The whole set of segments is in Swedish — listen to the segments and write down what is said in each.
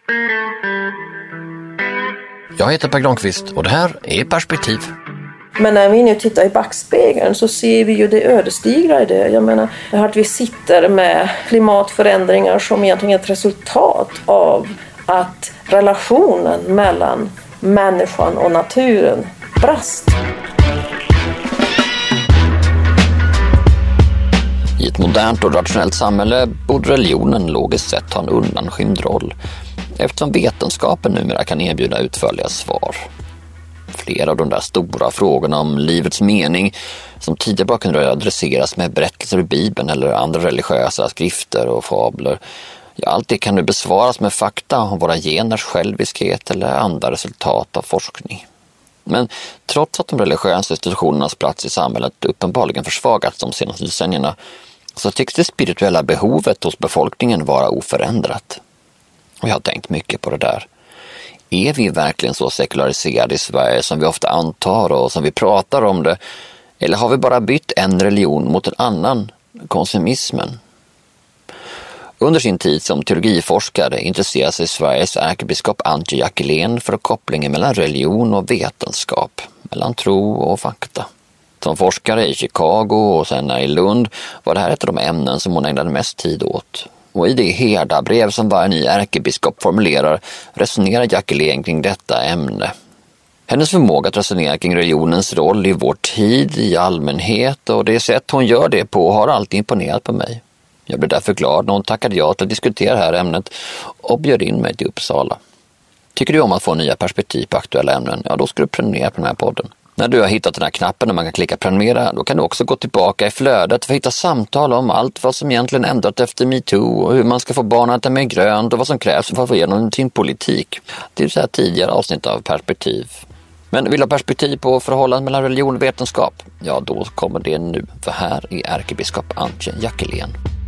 Jag heter Per Granqvist och det här är Perspektiv. Men när vi nu tittar i backspegeln så ser vi ju det ödesdigra i det. Jag menar att vi sitter med klimatförändringar som egentligen är ett resultat av att relationen mellan människan och naturen brast. I ett modernt och rationellt samhälle borde religionen logiskt sett ha en undanskymd roll, eftersom vetenskapen numera kan erbjuda utförliga svar. Flera av de där stora frågorna om livets mening som tidigare bara kunde adresseras med berättelser i Bibeln eller andra religiösa skrifter och fabler. Ja, allt det kan nu besvaras med fakta om våra geners själviskhet eller andra resultat av forskning. Men trots att de religiösa institutionernas plats i samhället uppenbarligen försvagats de senaste decennierna så tycks det spirituella behovet hos befolkningen vara oförändrat. Och jag har tänkt mycket på det där. Är vi verkligen så sekulariserade i Sverige som vi ofta antar och som vi pratar om det? Eller har vi bara bytt en religion mot en annan, konsumismen? Under sin tid som teologiforskare intresserade sig Sveriges ärkebiskop Antje Jackelén för kopplingen mellan religion och vetenskap, mellan tro och fakta. Som forskare i Chicago och sen i Lund var det här ett av de ämnen som hon ägnade mest tid åt. Och i det herdabrev som varje ny ärkebiskop formulerar resonerar Jackelén kring detta ämne. Hennes förmåga att resonera kring religionens roll i vår tid i allmänhet och det sätt hon gör det på har alltid imponerat på mig. Jag blev därför glad när hon tackade ja till att diskutera det här ämnet och bjöd in mig till Uppsala. Tycker du om att få nya perspektiv på aktuella ämnen? Ja, då ska du prenumerera på den här podden. När du har hittat den här knappen där man kan klicka prenumerera, då kan du också gå tillbaka i flödet för att hitta samtal om allt vad som egentligen ändrat efter MeToo och hur man ska få barnen att äta mer grönt och vad som krävs för att få igenom sin politik. Det är så här tidigare avsnitt av Perspektiv. Men vill du ha perspektiv på förhållandet mellan religion och vetenskap? Ja, då kommer det nu, för här är ärkebiskop Antje Jackelén.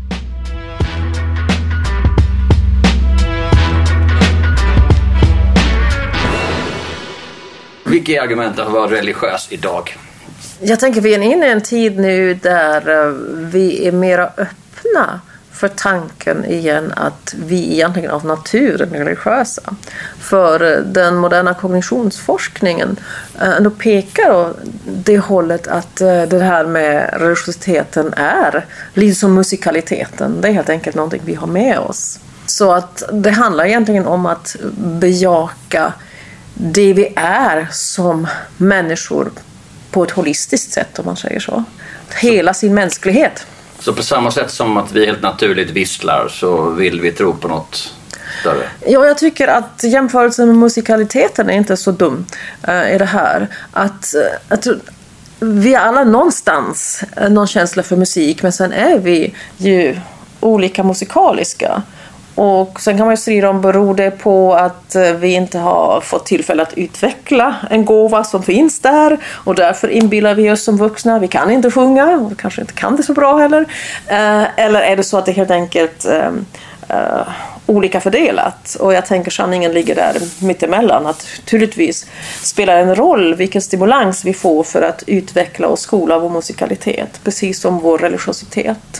Vilka är argumenten för att vara religiös idag? Jag tänker vi är inne i en tid nu där vi är mera öppna för tanken igen att vi egentligen av naturen är religiösa. För den moderna kognitionsforskningen då pekar åt det hållet att det här med religiositeten är lite som musikaliteten. Det är helt enkelt någonting vi har med oss. Så att det handlar egentligen om att bejaka det vi är som människor på ett holistiskt sätt, om man säger så. Hela sin mänsklighet. Så på samma sätt som att vi helt naturligt visslar så vill vi tro på något större? Ja, jag tycker att jämförelsen med musikaliteten är inte så dum i det här. Att vi alla någonstans någon känsla för musik, men sen är vi ju olika musikaliska. Och sen kan man ju strida om beror det på att vi inte har fått tillfälle att utveckla en gåva som finns där och därför inbillar vi oss som vuxna, vi kan inte sjunga och vi kanske inte kan det så bra heller. Eller är det så att det helt enkelt olika fördelat? Och jag tänker sanningen ligger där mittemellan, att naturligtvis spelar en roll vilken stimulans vi får för att utveckla och skola vår musikalitet, precis som vår religiositet.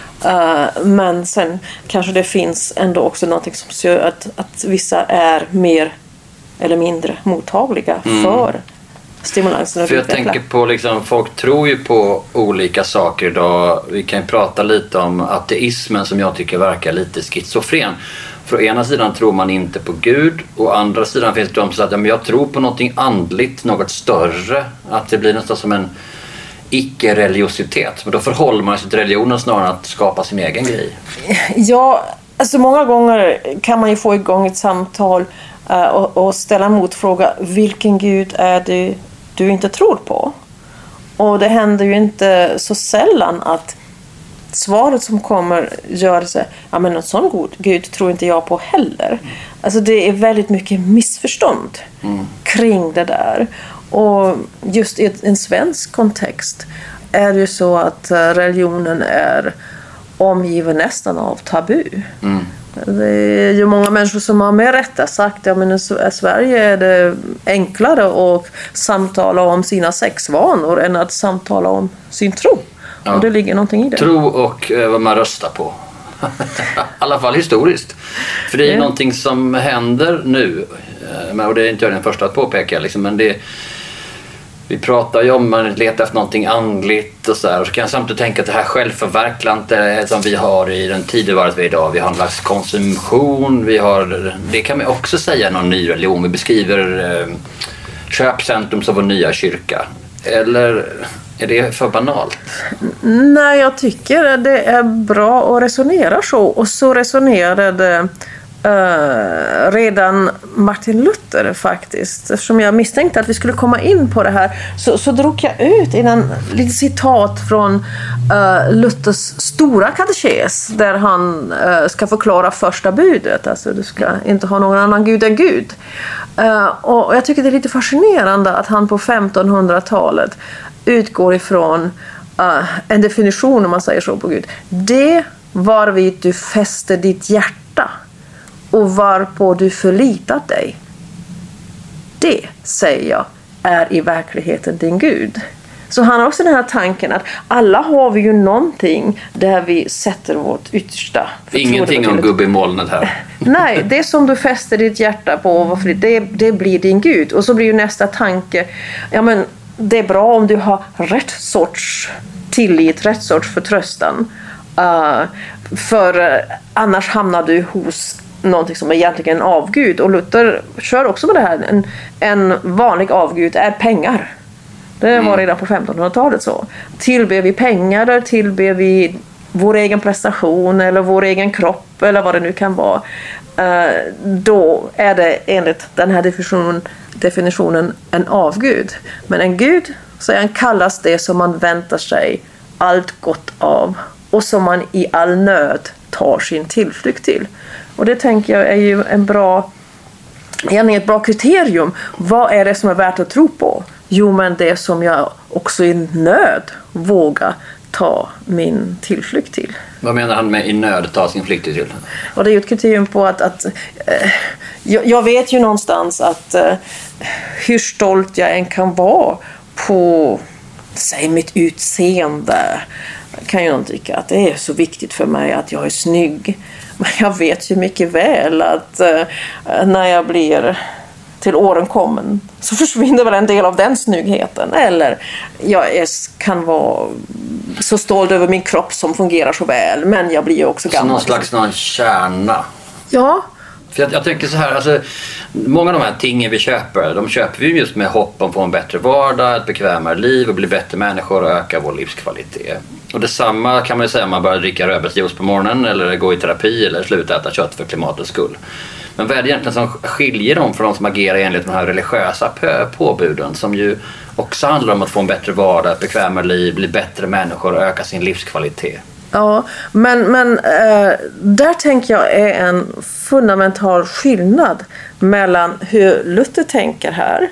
Men sen kanske det finns ändå också något som gör att vissa är mer eller mindre mottagliga för stimulansen att för jag utveckla. tänker på liksom, folk tror ju på olika saker idag. Vi kan ju prata lite om ateismen som jag tycker verkar lite schizofren. För å ena sidan tror man inte på Gud och å andra sidan finns det de som säger att jag tror på någonting andligt, något större. Att det blir nästan som en icke-religiositet. Men då förhåller man sig till religionen snarare än att skapa sin egen grej. Ja, alltså många gånger kan man ju få igång ett samtal och ställa en motfråga. Vilken Gud är det du inte tror på? Och det händer ju inte så sällan att svaret som kommer gör sig, ja men en sån god Gud tror inte jag på heller. Alltså det är väldigt mycket missförstånd kring det där. Och just i en svensk kontext är det ju så att religionen är omgiven nästan av tabu. Det är ju många människor som har med rätta sagt att i Sverige är det enklare att samtala om sina sexvanor än att samtala om sin tro. Ja. Och det ligger någonting i det. Tro och vad man röstar på. I alla fall historiskt. För det är någonting som händer nu. Och det är inte jag den första att påpeka. Liksom, men vi pratar ju om man letar efter någonting andligt och så här. Och så kan jag samtidigt tänka att det här självförverklandet som vi har i den tidevarvet vi är idag. Vi har en slags konsumtion. Det kan man också säga någon ny religion. Vi beskriver köpcentrum som vår nya kyrka. Eller är det för banalt? Nej, jag tycker det är bra att resonera så. Och så resonerade redan Martin Luther faktiskt. Eftersom jag misstänkte att vi skulle komma in på det här så drog jag ut lite citat från Luthers stora katekes där han ska förklara första budet. Alltså du ska inte ha någon annan gud än Gud. Och jag tycker det är lite fascinerande att han på 1500-talet utgår ifrån en definition, om man säger så, på Gud. Det varvid du fäster ditt hjärta och varpå du förlitat dig. Det, säger jag, är i verkligheten din Gud. Så han har också den här tanken att alla har vi ju någonting där vi sätter vårt yttersta. Ingenting om gubbe i molnet här. Nej, det som du fäster ditt hjärta på, det blir din Gud. Och så blir ju nästa tanke, ja men det är bra om du har rätt sorts tillit, rätt sorts förtröstan. För annars hamnar du hos någonting som är egentligen en avgud. Och Luther kör också med det här. En vanlig avgud är pengar. Det var redan på 1500-talet så. Tillber vi pengar eller tillber vi vår egen prestation eller vår egen kropp eller vad det nu kan vara. Då är det enligt den här definitionen en avgud. Men en gud, så han kallas det som man väntar sig allt gott av och som man i all nöd tar sin tillflykt till. Och det tänker jag är ju ett bra kriterium. Vad är det som är värt att tro på? Jo, men det som jag också i nöd vågar ta min tillflykt till. Vad menar han med i nöd ta sin flykt till? Och det är ju ett kriterium på att jag vet ju någonstans att hur stolt jag än kan vara på, säg, mitt utseende, kan ju någon tycka att det är så viktigt för mig att jag är snygg. Men jag vet ju mycket väl att när jag blir till åren kommen så försvinner väl en del av den snyggheten. Eller jag kan vara så stolt över min kropp som fungerar så väl, men jag blir ju också gammal. Så någon kärna. Ja. För jag tänker så här, alltså, många av de här tingen vi köper, de köper vi just med hopp om att få en bättre vardag, ett bekvämare liv och bli bättre människor och öka vår livskvalitet. Och detsamma kan man ju säga om man börjar dricka rödbetsjuice på morgonen eller gå i terapi eller sluta äta kött för klimatets skull. Men vad är det egentligen som skiljer dem från de som agerar enligt de här religiösa påbuden som ju också handlar om att få en bättre vardag, ett bekvämare liv, bli bättre människor och öka sin livskvalitet? Ja, men där tänker jag är en fundamental skillnad mellan hur Luther tänker här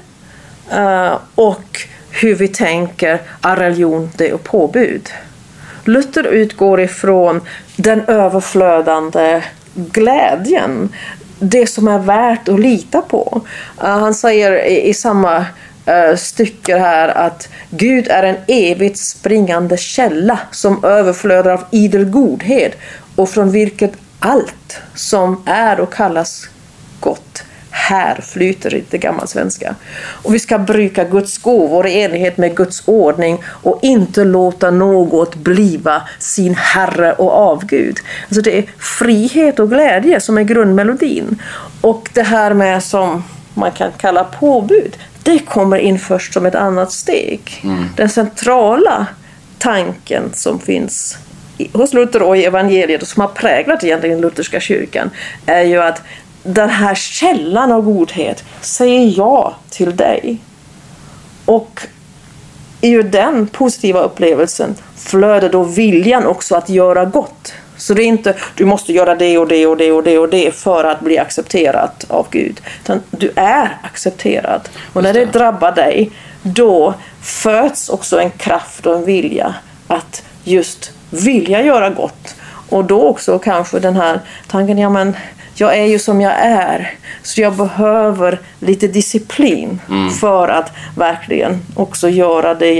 och hur vi tänker att religion, det är påbud. Luther utgår ifrån den överflödande glädjen, det som är värt att lita på. Han säger i samma stycke här att Gud är en evigt springande källa som överflödar av idel godhet och från vilket allt som är och kallas gott här flyter i det gammalsvenska. Och vi ska bruka Guds gåvor i enlighet med Guds ordning och inte låta något bliva sin herre och avgud. Alltså det är frihet och glädje som är grundmelodin. Och det här med som man kan kalla påbud, det kommer in först som ett annat steg. Den centrala tanken som finns hos Luther och i evangeliet och som har präglat egentligen lutherska kyrkan är ju att den här källan av godhet säger ja till dig. Och i den positiva upplevelsen flödar då viljan också att göra gott. Så det är inte, du måste göra det och det och det och det och det för att bli accepterad av Gud. Utan du är accepterad. Och när det drabbar dig, då föds också en kraft och en vilja att just vilja göra gott. Och då också kanske den här tanken, ja men jag är ju som jag är, så jag behöver lite disciplin för att verkligen också göra det jag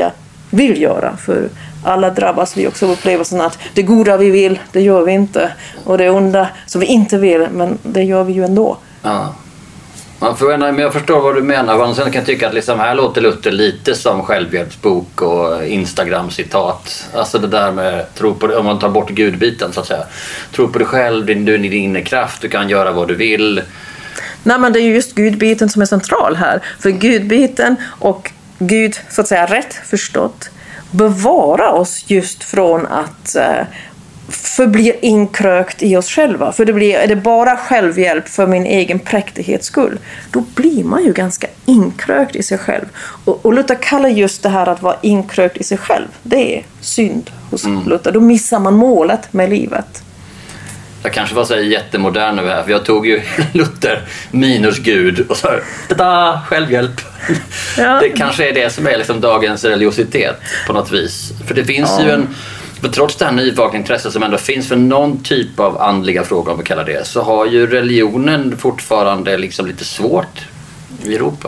vill göra. För alla drabbas vi också av upplevelsen att det goda vi vill, det gör vi inte. Och det onda som vi inte vill, men det gör vi ju ändå. Ja. Men jag förstår vad du menar. Man sen kan tycka att liksom här låter Luther lite som självhjälpsbok och Instagram-citat. Alltså det där med tro på det, om man tar bort gudbiten så att säga. Tro på dig själv, du är din inre kraft, du kan göra vad du vill. Nej, men det är ju just gudbiten som är central här. För gudbiten och Gud, så att säga rätt förstått, bevara oss just från att förblir inkrökt i oss själva. För är det bara självhjälp för min egen präktighets skull, då blir man ju ganska inkrökt i sig själv. Och Luther kallar just det här att vara inkrökt i sig själv, det är synd hos Luther. Då missar man målet med livet. Jag kanske var så jättemodern nu här, för jag tog ju Luther minus Gud och så här, tada, självhjälp. Ja. Det kanske är det som är liksom dagens religiositet på något vis. För det finns ju för trots det här nyvakna intresset som ändå finns för någon typ av andliga frågor, om vi kallar det, så har ju religionen fortfarande liksom lite svårt i Europa.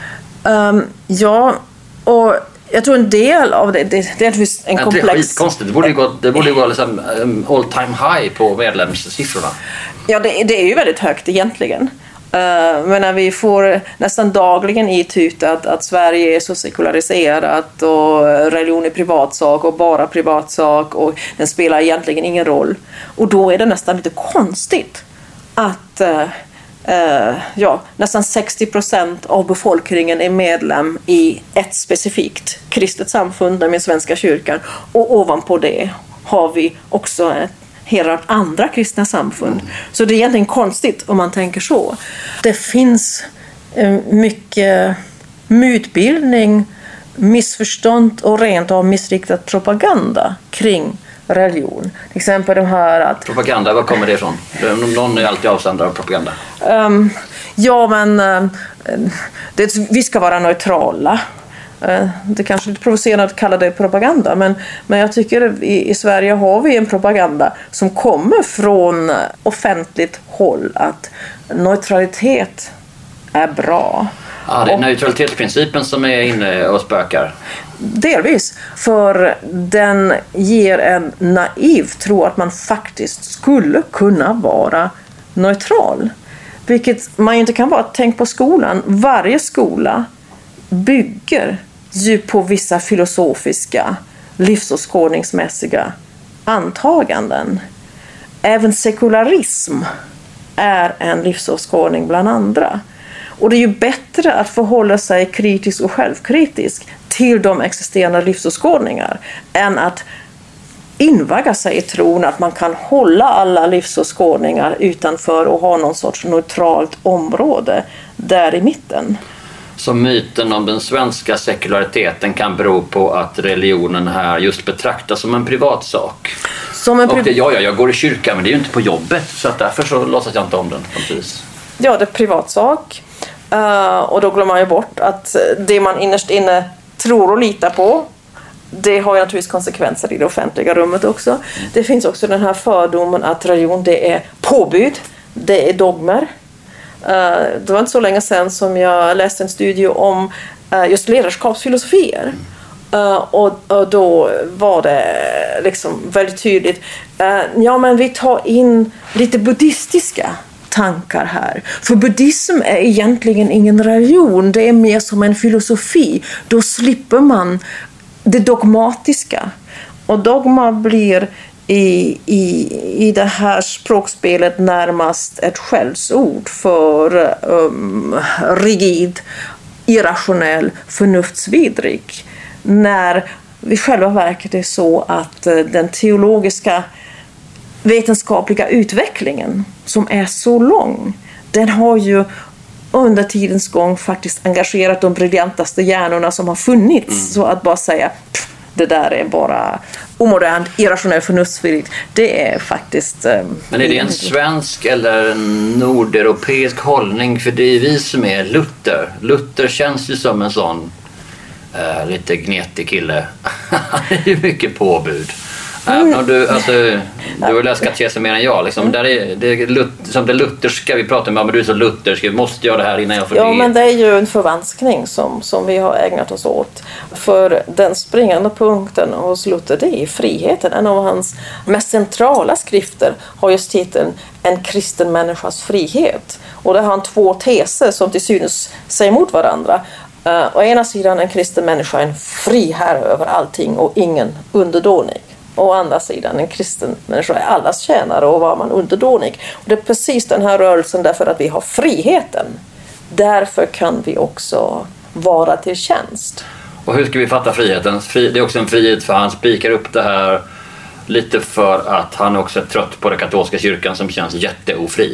Ja, och jag tror en del av det är en komplex... Det är skitkonstigt. Det borde ju gå liksom all time high på medlemssiffrorna. Ja, det är ju väldigt högt egentligen. Men när vi får nästan dagligen itutat att Sverige är så sekulariserat och religion är privatsak och bara privatsak och den spelar egentligen ingen roll. Och då är det nästan lite konstigt att nästan 60% av befolkningen är medlem i ett specifikt kristet samfund, nämligen Svenska kyrkan. Och ovanpå det har vi också hela andra kristna samfund. Så det är egentligen konstigt om man tänker så. Det finns mycket mytbildning, missförstånd och rent av missriktad propaganda kring religion. Till exempel de här att... Propaganda, var kommer det ifrån? Någon är alltid avsändare av propaganda. Vi ska vara neutrala. Det kanske är lite provocerande att kalla det propaganda, men jag tycker i Sverige har vi en propaganda som kommer från offentligt håll att neutralitet är bra. Ja, det är neutralitetsprincipen som är inne och spökar. Delvis, för den ger en naiv tro att man faktiskt skulle kunna vara neutral. Vilket man inte kan vara. Tänk på skolan. Varje skola bygger ju på vissa filosofiska, livsåskådningsmässiga antaganden. Även sekularism är en livsåskådning bland andra. Och det är ju bättre att förhålla sig kritisk och självkritisk till de existerande livsåskådningar än att invagga sig i tron att man kan hålla alla livsåskådningar utanför och ha någon sorts neutralt område där i mitten. Så myten om den svenska sekulariteten kan bero på att religionen här just betraktas som en privatsak. Jag går i kyrkan, men det är ju inte på jobbet, så att därför så låtsas jag inte om den. Precis. Ja, det är privatsak. Och då glömmer man ju bort att det man innerst inne tror och litar på, det har ju naturligtvis konsekvenser i det offentliga rummet också. Det finns också den här fördomen att religion, det är påbud, det är dogmer. Det var inte så länge sedan som jag läste en studie om just ledarskapsfilosofier. Och då var det liksom väldigt tydligt. Men vi tar in lite buddhistiska tankar här. För buddhism är egentligen ingen religion. Det är mer som en filosofi. Då slipper man det dogmatiska. Och dogma blir i det här språkspelet närmast ett skällsord för rigid, irrationell, förnuftsvidrig. När i själva verket är så att den teologiska vetenskapliga utvecklingen som är så lång, den har ju under tidens gång faktiskt engagerat de briljantaste hjärnorna som har funnits. Så att bara säga det där är bara omodernt, irrationellt, förnuftsvidrigt, det är faktiskt... Men är det en svensk eller en nordeuropeisk hållning? För det är vi som är Luther. Luther känns ju som en sån lite gnetig kille. Han är ju mycket påbud. Även om du har läst katekesen mer än jag. Liksom. Där är det som det lutherska vi pratar om, men du är så luthersk, vi måste göra det här innan jag får det. Men det är ju en förvanskning som vi har ägnat oss åt. För den springande punkten hos Luther, det är friheten. En av hans mest centrala skrifter har just titeln En kristen människas frihet. Och där har han två teser som till synes säger emot varandra. Å ena sidan en kristen människa är en fri herre över allting och ingen underdånig. Å andra sidan en kristen människa är allas tjänare och var man underdånig. Och det är precis den här rörelsen därför att vi har friheten. Därför kan vi också vara till tjänst. Och hur ska vi fatta friheten? Det är också en frihet för han spikar upp det här lite för att han också är trött på den katolska kyrkan som känns jätteofri.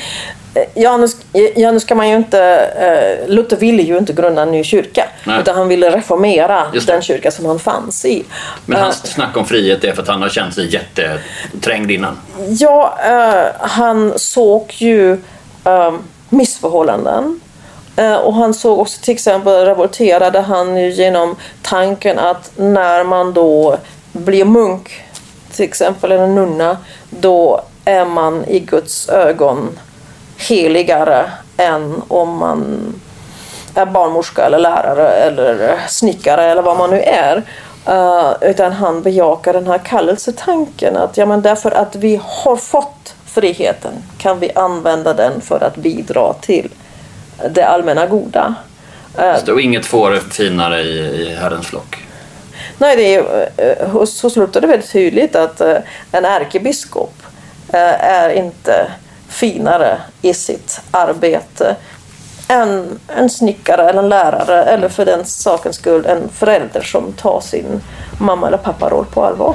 Nu ska man ju inte... Luther ville ju inte grunda en ny kyrka. Nej. Utan han ville reformera den kyrka som han fanns i. Men hans snack om frihet är för att han har känt sig jätteträngd innan. Ja, han såg ju missförhållanden. Och han såg också till exempel revolterade han ju genom tanken att när man då blir munk till exempel eller nunna, då är man i Guds ögon heligare än om man är barnmorska eller lärare eller snickare eller vad man nu är. Utan han bejakar den här kallelsetanken att därför att vi har fått friheten kan vi använda den för att bidra till det allmänna goda. Och inget får finare i Herrens flock. Nej, det är, hos Luther är det väldigt tydligt att en ärkebiskop är inte finare i sitt arbete än en snickare eller en lärare eller för den sakens skull en förälder som tar sin mamma eller pappa roll på allvar.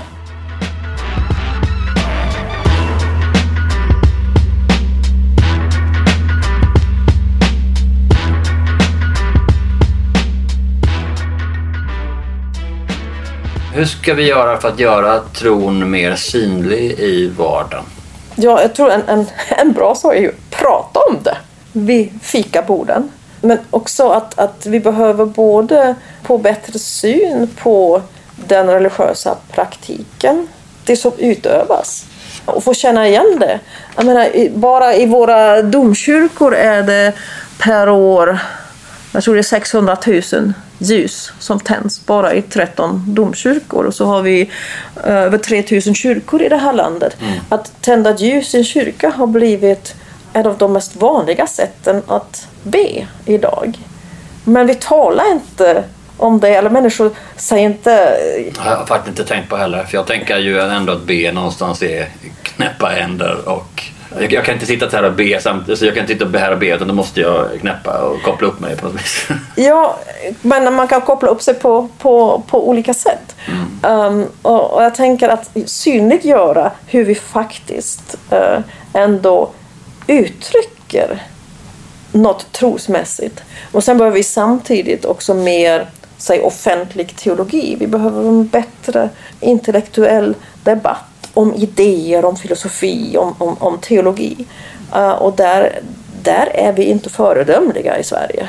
Hur ska vi göra för att göra tron mer synlig i vardagen? Ja, jag tror en bra sak är ju att prata om det vid fikaborden. Men också att vi behöver både få bättre syn på den religiösa praktiken, det som utövas, och få känna igen det. Jag menar, bara i våra domkyrkor är det per år, jag tror det är 600 000 ljus som tänds bara i 13 domkyrkor. Och så har vi över 3000 kyrkor i det här landet. Att tända ljus i en kyrka har blivit ett av de mest vanliga sätten att be idag. Men vi talar inte om det, eller människor säger inte... Jag har faktiskt inte tänkt på heller, för jag tänker ju ändå att be någonstans är knäppa händer och... Jag kan inte sitta här och be samtidigt, så jag kan inte sitta här och be, utan då måste jag knäppa och koppla upp mig på något vis. Ja, men man kan koppla upp sig på olika sätt. Och jag tänker att synliggöra hur vi faktiskt ändå uttrycker något trosmässigt. Och sen behöver vi samtidigt också mer offentlig teologi. Vi behöver en bättre intellektuell debatt om idéer, om filosofi, om teologi. Och där är vi inte föredömliga i Sverige.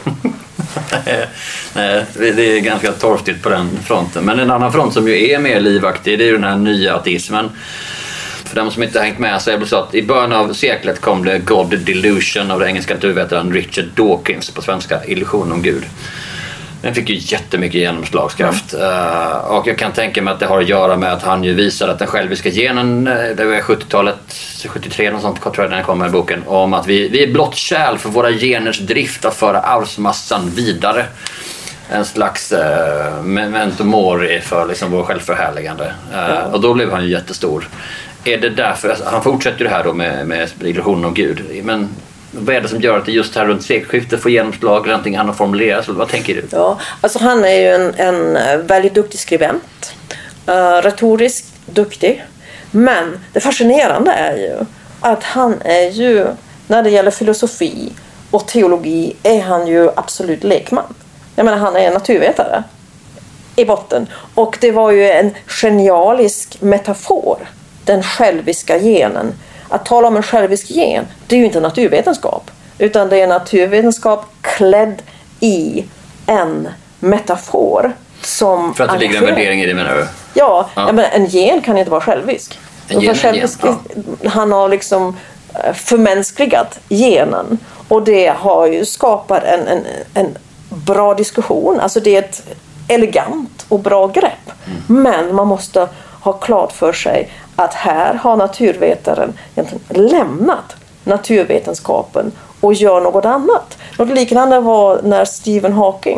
Nej, det är ganska torftigt på den fronten. Men en annan front som ju är mer livaktig, det är ju den här nya ateismen. För de som inte har hängt med så är det så att i början av seklet kom det God Delusion av den engelska naturvetaren Richard Dawkins, på svenska Illusion om Gud. Den fick ju jättemycket genomslagskraft. Och jag kan tänka mig att det har att göra med att han ju visar att den själviska genen, det var 70-talet, 73 och sånt, tror jag den kommer i boken, om att vi är blott kärl för våra geners drift att föra arvsmassan vidare. En slags memento mori för liksom vår självförhärligande. Och då blev han ju jättestor. Är det därför, han fortsätter det här då med illusionen om Gud, men vad är det som gör att det just här runt sekelskiftet får genomslag eller någonting han har formulerat? Vad tänker du? Ja, alltså han är ju en väldigt duktig skribent. Retoriskt duktig. Men det fascinerande är ju att han är ju, när det gäller filosofi och teologi, är han ju absolut lekman. Jag menar, han är en naturvetare i botten. Och det var ju en genialisk metafor, den själviska genen. Att tala om en självisk gen, det är ju inte naturvetenskap, utan det är naturvetenskap klädd i en metafor som... För att det ligger en värdering i det, menar du? Ja. Men en gen kan inte vara självisk. Han har liksom förmänskligat genen. Och det har ju skapat en bra diskussion. Alltså det är ett elegant och bra grepp. Men man måste ha klart för sig att här har naturvetaren egentligen lämnat naturvetenskapen och gör något annat. Något liknande var när Stephen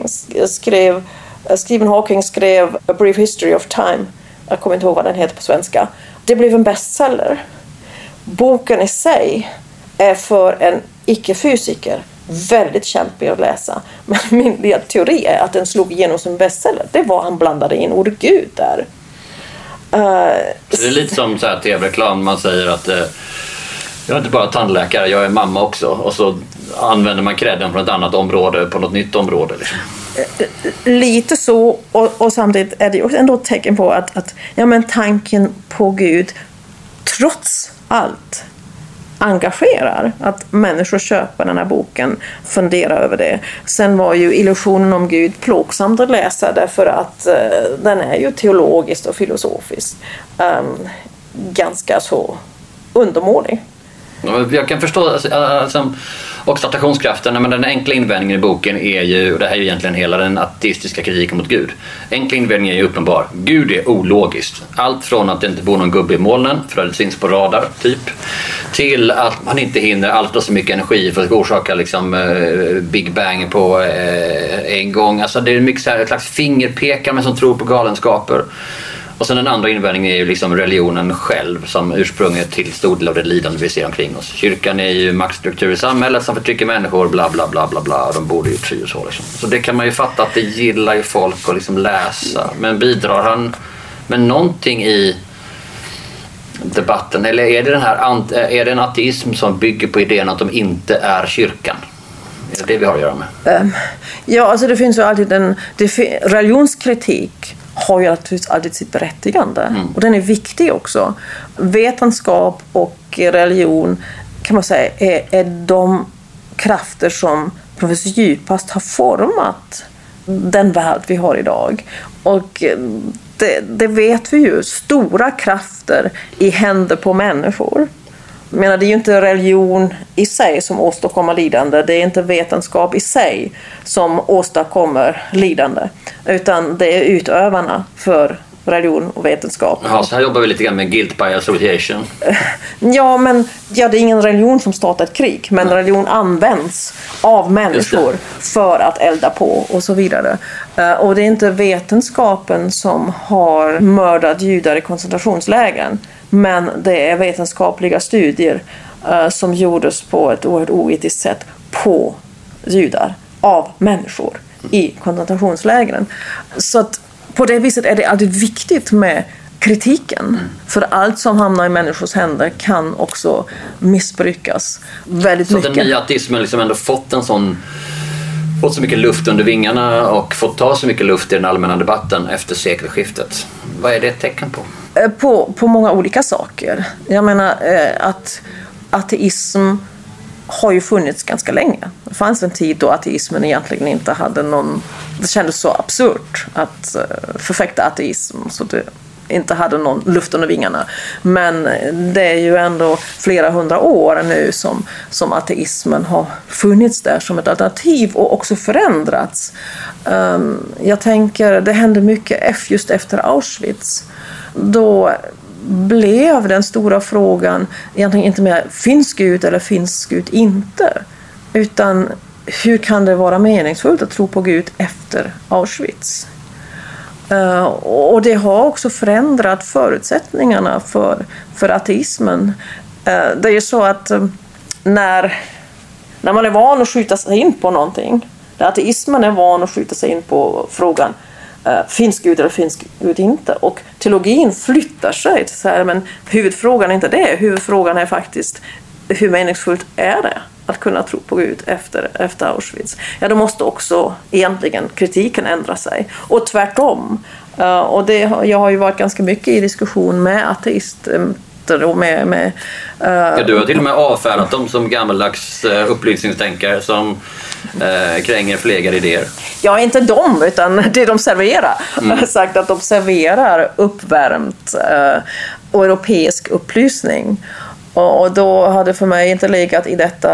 Hawking skrev A Brief History of Time. Jag kommer inte ihåg vad den heter på svenska. Det blev en bestseller. Boken i sig är för en icke-fysiker väldigt kämpig att läsa. Men min teori är att den slog igenom som bestseller. Det var han blandade in ordet Gud där. Så det är lite som så här tv-reklam. Man säger att jag är inte bara tandläkare, jag är mamma också. Och så använder man credden från ett annat område på något nytt område. Liksom. Lite så, och samtidigt är det ju ändå ett tecken på att tanken på Gud trots allt engagerar, att människor köper den här boken, funderar över det. Sen var ju illusionen om Gud plågsamt att läsa därför att den är ju teologiskt och filosofiskt ganska så undermålig. Jag kan förstå också attraktionskraften, men den enkla invändningen i boken är ju, och det här är ju egentligen hela den ateistiska kritiken mot Gud. Enkla invändningen är ju uppenbar. Gud är ologiskt. Allt från att det inte bor någon gubbe i molnen för att det syns på radar typ, till att man inte hinner allt så mycket energi för att orsaka liksom Big Bang på en gång. Alltså det är mycket så här, ett slags fingerpekare som tror på galenskaper. Och sen den andra invändningen är ju liksom religionen själv som ursprunget till stor del av det lidande vi ser omkring oss. Kyrkan är ju maktstruktur i samhället som förtrycker människor, bla bla bla bla bla. De borde ju tro så liksom. Så det kan man ju fatta att det gillar ju folk att liksom läsa. Men bidrar han med någonting i debatten? Eller är det en ateism som bygger på idén att de inte är kyrkan? Är det vi har att göra med? Ja, alltså det finns ju alltid religionskritik har ju alltid sitt berättigande. Och den är viktig också. Vetenskap och religion kan man säga är de krafter som på något vis djupast har format den värld vi har idag. Och det vet vi ju. Stora krafter i händer på människor. Jag menar, det är ju inte religion i sig som åstadkommer lidande. Det är inte vetenskap i sig som åstadkommer lidande. Utan det är utövarna för religion och vetenskap. Ja, så här jobbar vi lite grann med guilt by association. Det är ingen religion som startar ett krig. Men religion används av människor för att elda på och så vidare. Och det är inte vetenskapen som har mördat judar i koncentrationslägren. Men det är vetenskapliga studier som gjordes på ett oerhört oetiskt sätt på judar av människor i koncentrationslägren. Så att på det viset är det alltid viktigt med kritiken. För allt som hamnar i människors händer kan också missbrukas väldigt mycket. Så den nya ateismen liksom ändå fått så mycket luft under vingarna och fått ta så mycket luft i den allmänna debatten efter sekelskiftet. Vad är det ett tecken på? På många olika saker. Jag menar att ateism har ju funnits ganska länge. Det fanns en tid då ateismen egentligen inte hade någon... Det kändes så absurt att förfäkta ateism så det inte hade någon luft under vingarna. Men det är ju ändå flera hundra år nu som ateismen har funnits där som ett alternativ och också förändrats. Jag tänker, det hände mycket just efter Auschwitz. Då blev den stora frågan egentligen inte mer finns Gud eller finns Gud inte, utan hur kan det vara meningsfullt att tro på Gud efter Auschwitz? Och det har också förändrat förutsättningarna för ateismen. Det är ju så att när man är van att skjuta sig in på någonting, där ateismen är van att skjuta sig in på frågan finns Gud eller finns Gud inte, och teologin flyttar sig till så här, men huvudfrågan är inte det. Huvudfrågan är faktiskt hur meningsfullt är det att kunna tro på Gud efter Auschwitz. Ja, då måste också egentligen kritiken ändra sig. Och tvärtom. Och jag har ju varit ganska mycket i diskussion med ateister och med du har till och med avfärdat dem som gammaldags upplysningstänkare som kränger förlegade idéer. Ja, inte de, utan det de serverar. Jag har sagt att de serverar uppvärmt europeisk upplysning. Och då hade för mig inte legat i detta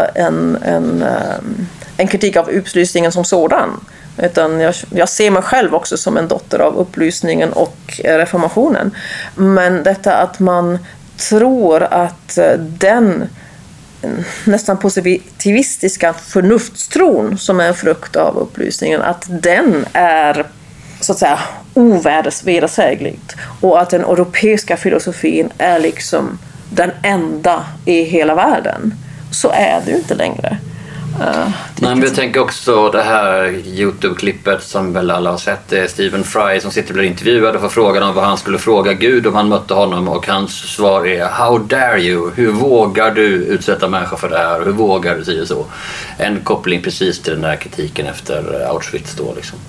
en kritik av upplysningen som sådan. Utan jag ser mig själv också som en dotter av upplysningen och reformationen. Men detta att man tror att den nästan positivistiska förnuftstron som är en frukt av upplysningen, att den är så att säga ovedersägligt, och att den europeiska filosofin är liksom den enda i hela världen, så är det ju inte längre. Nej, men jag tänker också det här YouTube-klippet som väl alla har sett, det är Stephen Fry som sitter och blir intervjuad och får frågan om vad han skulle fråga Gud om han mötte honom, och hans svar är "How dare you? Hur vågar du utsätta människor för det här? Hur vågar du säga så?" En koppling precis till den där kritiken efter Auschwitz då liksom.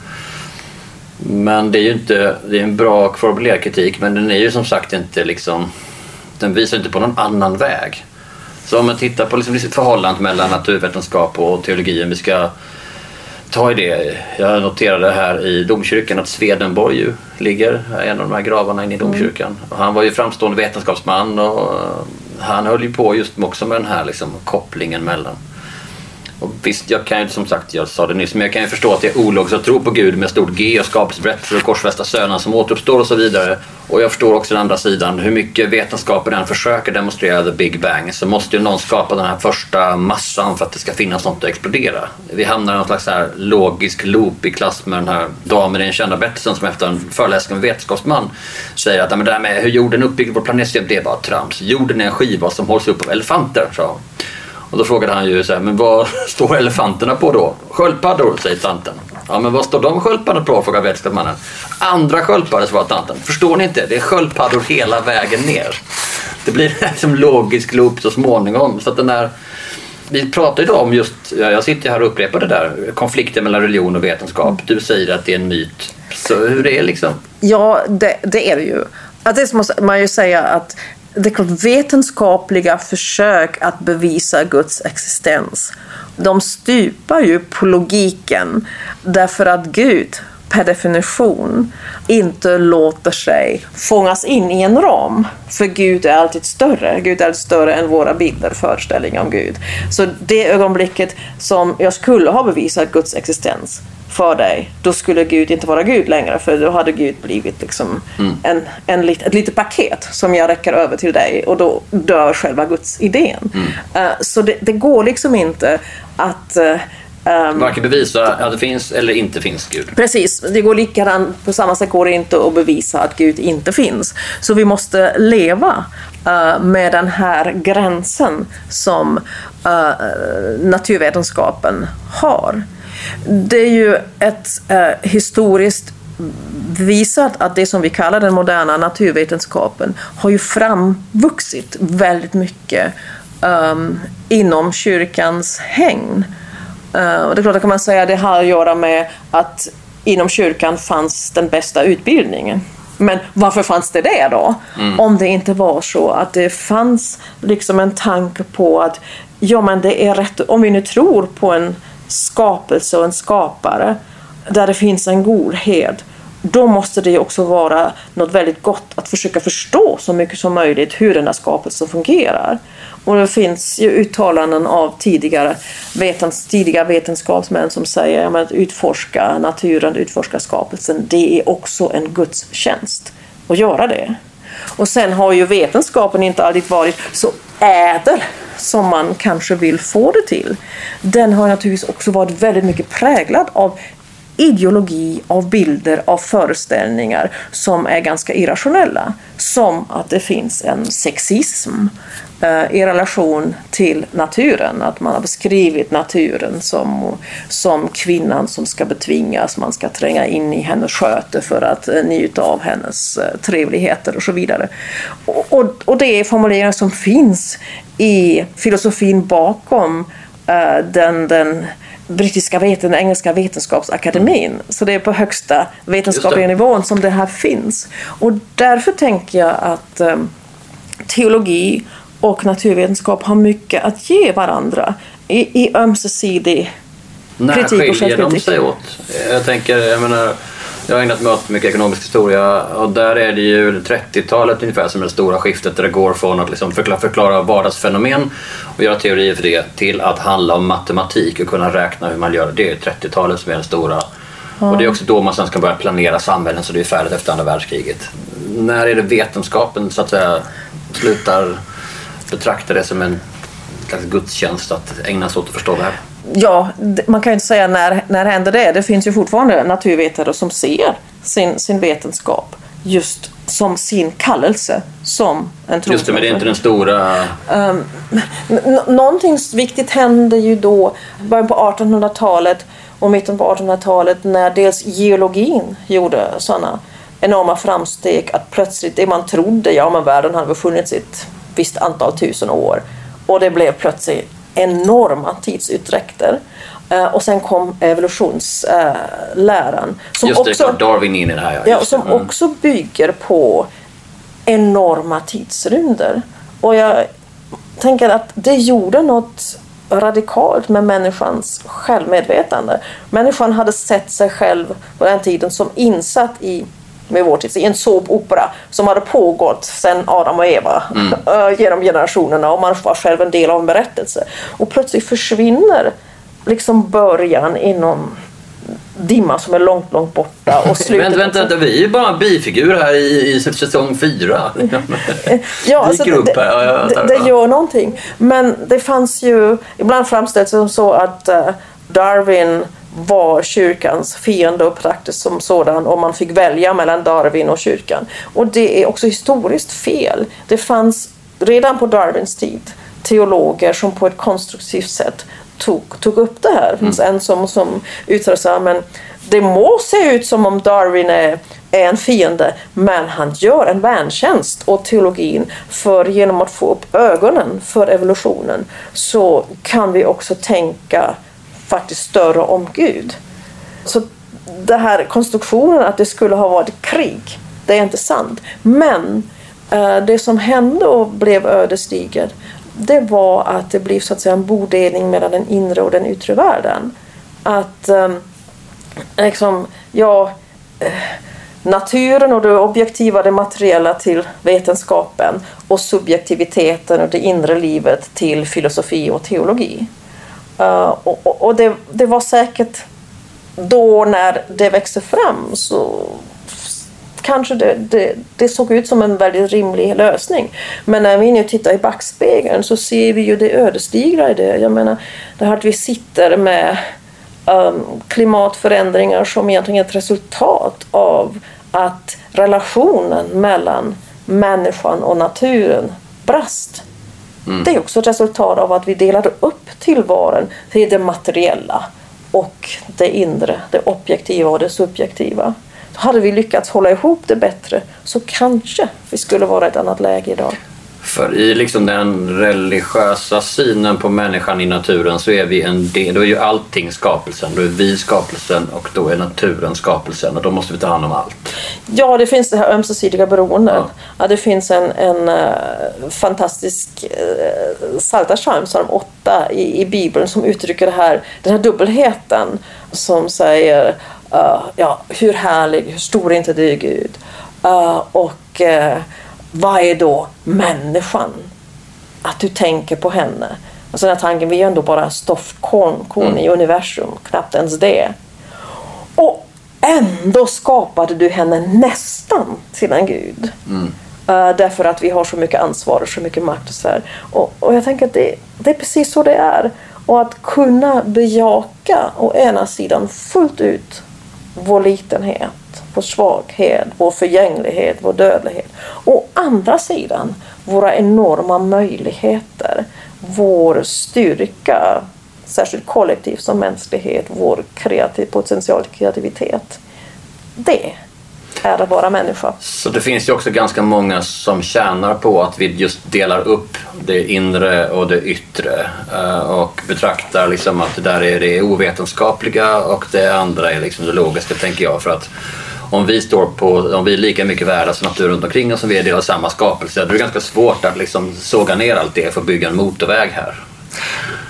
Men det är ju inte, det är en bra formulerad kritik, men den är ju som sagt inte liksom, den visar inte på någon annan väg. Så om man tittar på liksom sitt förhållande mellan naturvetenskap och teologi, vi ska ta i det. Jag noterade här i domkyrkan att Swedenborg ju ligger en av de här gravarna inne i domkyrkan. Och han var ju framstående vetenskapsman, och han höll ju på just också med den här liksom kopplingen mellan. Och visst, jag kan ju som sagt, jag sa det nyss, men jag kan ju förstå att det är ologiskt att tro på Gud med stort G och skapelseberättelser och korsfästa sönen som återuppstår och så vidare. Och jag förstår också den andra sidan, hur mycket vetenskapen än försöker demonstrera the Big Bang, så måste ju någon skapa den här första massan för att det ska finnas något att explodera. Vi hamnar i någon slags här logisk loop i klass med den här damen i den kända berättelsen som efter en föreläsning med vetenskapsman säger att det där med hur jorden uppbyggd vår planetsystem, det är bara trams. Jorden är en skiva som hålls upp av elefanter, så. Och då frågade han ju så här, men vad står elefanterna på då? Sköldpaddor, säger tanten. Ja, men vad står de sköldpaddor på, frågar vetenskapsmannen. Andra sköldpaddor, svarar tanten. Förstår ni inte? Det är sköldpaddor hela vägen ner. Det blir liksom logisk loop så småningom. Så att den här, vi pratar idag om just, jag sitter här och upprepar det där, konflikten mellan religion och vetenskap. Du säger att det är en myt. Så hur är det liksom? Ja, det är det ju. Att det måste man ju säga att det är klart, vetenskapliga försök att bevisa Guds existens, de stupar ju på logiken, därför att Gud per definition inte låter sig fångas in i en ram, för Gud är alltid större. Gud är alltid större än våra bilder, föreställningar om Gud. Så det ögonblicket som jag skulle ha bevisat Guds existens för dig, då skulle Gud inte vara Gud längre, för då hade Gud blivit liksom ett litet paket som jag räcker över till dig, och då dör själva Guds idén. Så det går liksom inte att varken bevisa att det finns eller inte finns Gud. Precis, det går likadant, på samma sätt går det inte att bevisa att Gud inte finns. Så vi måste leva med den här gränsen som naturvetenskapen har. Det är ju ett historiskt visat att det som vi kallar den moderna naturvetenskapen har ju framvuxit väldigt mycket inom kyrkans hägn. Och det är klart att kan man säga att det har att göra med att inom kyrkan fanns den bästa utbildningen. Men varför fanns det då? Om det inte var så att det fanns liksom en tanke på att ja, men det är rätt, om vi nu tror på en skapelse och en skapare där det finns en godhet, då måste det också vara något väldigt gott att försöka förstå så mycket som möjligt hur den här skapelsen fungerar. Och det finns ju uttalanden av tidiga vetenskapsmän som säger att utforska naturen, utforska skapelsen, det är också en Guds tjänst att göra det. Och sen har ju vetenskapen inte alltid varit så ädel som man kanske vill få det till. Den har naturligtvis också varit väldigt mycket präglad av ideologi, av bilder, av föreställningar som är ganska irrationella. Som att det finns en sexism i relation till naturen. Att man har beskrivit naturen som kvinnan som ska betvingas. Man ska tränga in i hennes sköte för att njuta av hennes trevligheter och så vidare. Och det är formuleringar som finns i filosofin bakom den brittiska den engelska vetenskapsakademin. Så det är på högsta vetenskapliga nivån som det här finns. Och därför tänker jag att teologi och naturvetenskap har mycket att ge varandra i ömsesidig När kritik och skiljer de självkritik. sig åt? Jag har ägnat mig åt mycket ekonomisk historia och där är det ju 30-talet ungefär som det stora skiftet där det går från att liksom förklara vardagsfenomen och göra teorier för det till att handla om matematik och kunna räkna hur man gör det. Det är 30-talet som är den stora. Och det är också då man sen ska börja planera samhällen så det är färdigt efter andra världskriget. När är det vetenskapen så att säga slutar betrakta det som en slags gudstjänst att ägna sig åt att förstå det här? Ja, man kan ju inte säga när händer det. Det finns ju fortfarande naturvetare som ser sin vetenskap just som sin kallelse som en trosmänniska. Just det, men det är inte den stora... Någonting viktigt hände ju då början på 1800-talet och mitten på 1800-talet när dels geologin gjorde sådana enorma framsteg att plötsligt det man trodde, men världen hade funnits i ett visst antal tusen år och det blev plötsligt enorma tidsutdräkter. Och sen kom evolutionsläran. Som just det, också, Darwin in i det här. Ja, som också bygger på enorma tidsrymder. Och jag tänker att det gjorde något radikalt med människans självmedvetande. Människan hade sett sig själv på den tiden som insatt i en såpopera som hade pågått sedan Adam och Eva genom generationerna och man var själv en del av en berättelse. Och plötsligt försvinner liksom början inom dimma som är långt, långt borta och slutet. Vänta, vi är ju bara en bifigur här i säsong 4. Ja, alltså det gör någonting. Men det fanns ju, ibland framställs det som så att Darwin var kyrkans fiende och betraktades som sådan och man fick välja mellan Darwin och kyrkan. Och det är också historiskt fel. Det fanns redan på Darwins tid teologer som på ett konstruktivt sätt tog upp det här. Det finns en som uttalar sig, men det må se ut som om Darwin är en fiende, men han gör en värntjänst åt teologin för genom att få upp ögonen för evolutionen så kan vi också tänka faktiskt större om Gud. Så det här konstruktionen att det skulle ha varit krig, det är inte sant. Men det som hände och blev ödesdigert, det var att det blev så att säga en bodelning mellan den inre och den yttre världen. Att naturen och det objektiva, det materiella till vetenskapen och subjektiviteten och det inre livet till filosofi och teologi. Och det var säkert då när det växte fram så kanske det såg ut som en väldigt rimlig lösning. Men när vi nu tittar i backspegeln så ser vi ju det ödesdigra i det. Jag menar, det här att vi sitter med klimatförändringar som egentligen är ett resultat av att relationen mellan människan och naturen brast. Det är också ett resultat av att vi delade upp tillvaron till det materiella och det inre, det objektiva och det subjektiva. Hade vi lyckats hålla ihop det bättre så kanske vi skulle vara i ett annat läge idag. För i liksom den religiösa synen på människan i naturen så är vi en del, då är ju allting skapelsen, då är vi skapelsen och då är naturen skapelsen och då måste vi ta hand om allt. Ja, det finns det här ömsesidiga beroendet. Ja, det finns en fantastisk psaltarpsalm, psalm 8 i Bibeln som uttrycker den här dubbelheten som säger hur härlig, hur stor är inte det Gud? Vad är då människan? Att du tänker på henne. Alltså den här tanken, vi är ändå bara stoftkorn i universum, knappt ens det. Och ändå skapade du henne nästan till en Gud. Därför att vi har så mycket ansvar och så mycket makt och så här. Och jag tänker att det är precis så det är. Och att kunna bejaka å ena sidan fullt ut vår litenhet, vår svaghet, vår förgänglighet, vår dödlighet. Å andra sidan våra enorma möjligheter, vår styrka, särskilt kollektivt som mänsklighet, vår potential till kreativitet. Det är att vara människa. Så det finns ju också ganska många som tjänar på att vi just delar upp det inre och det yttre och betraktar liksom att det där är det ovetenskapliga och det andra är liksom det logiska, tänker jag, för att om vi är lika mycket värda som naturen runt omkring oss, som vi är del av samma skapelse, då är det ganska svårt att liksom såga ner allt det för att bygga en motorväg här.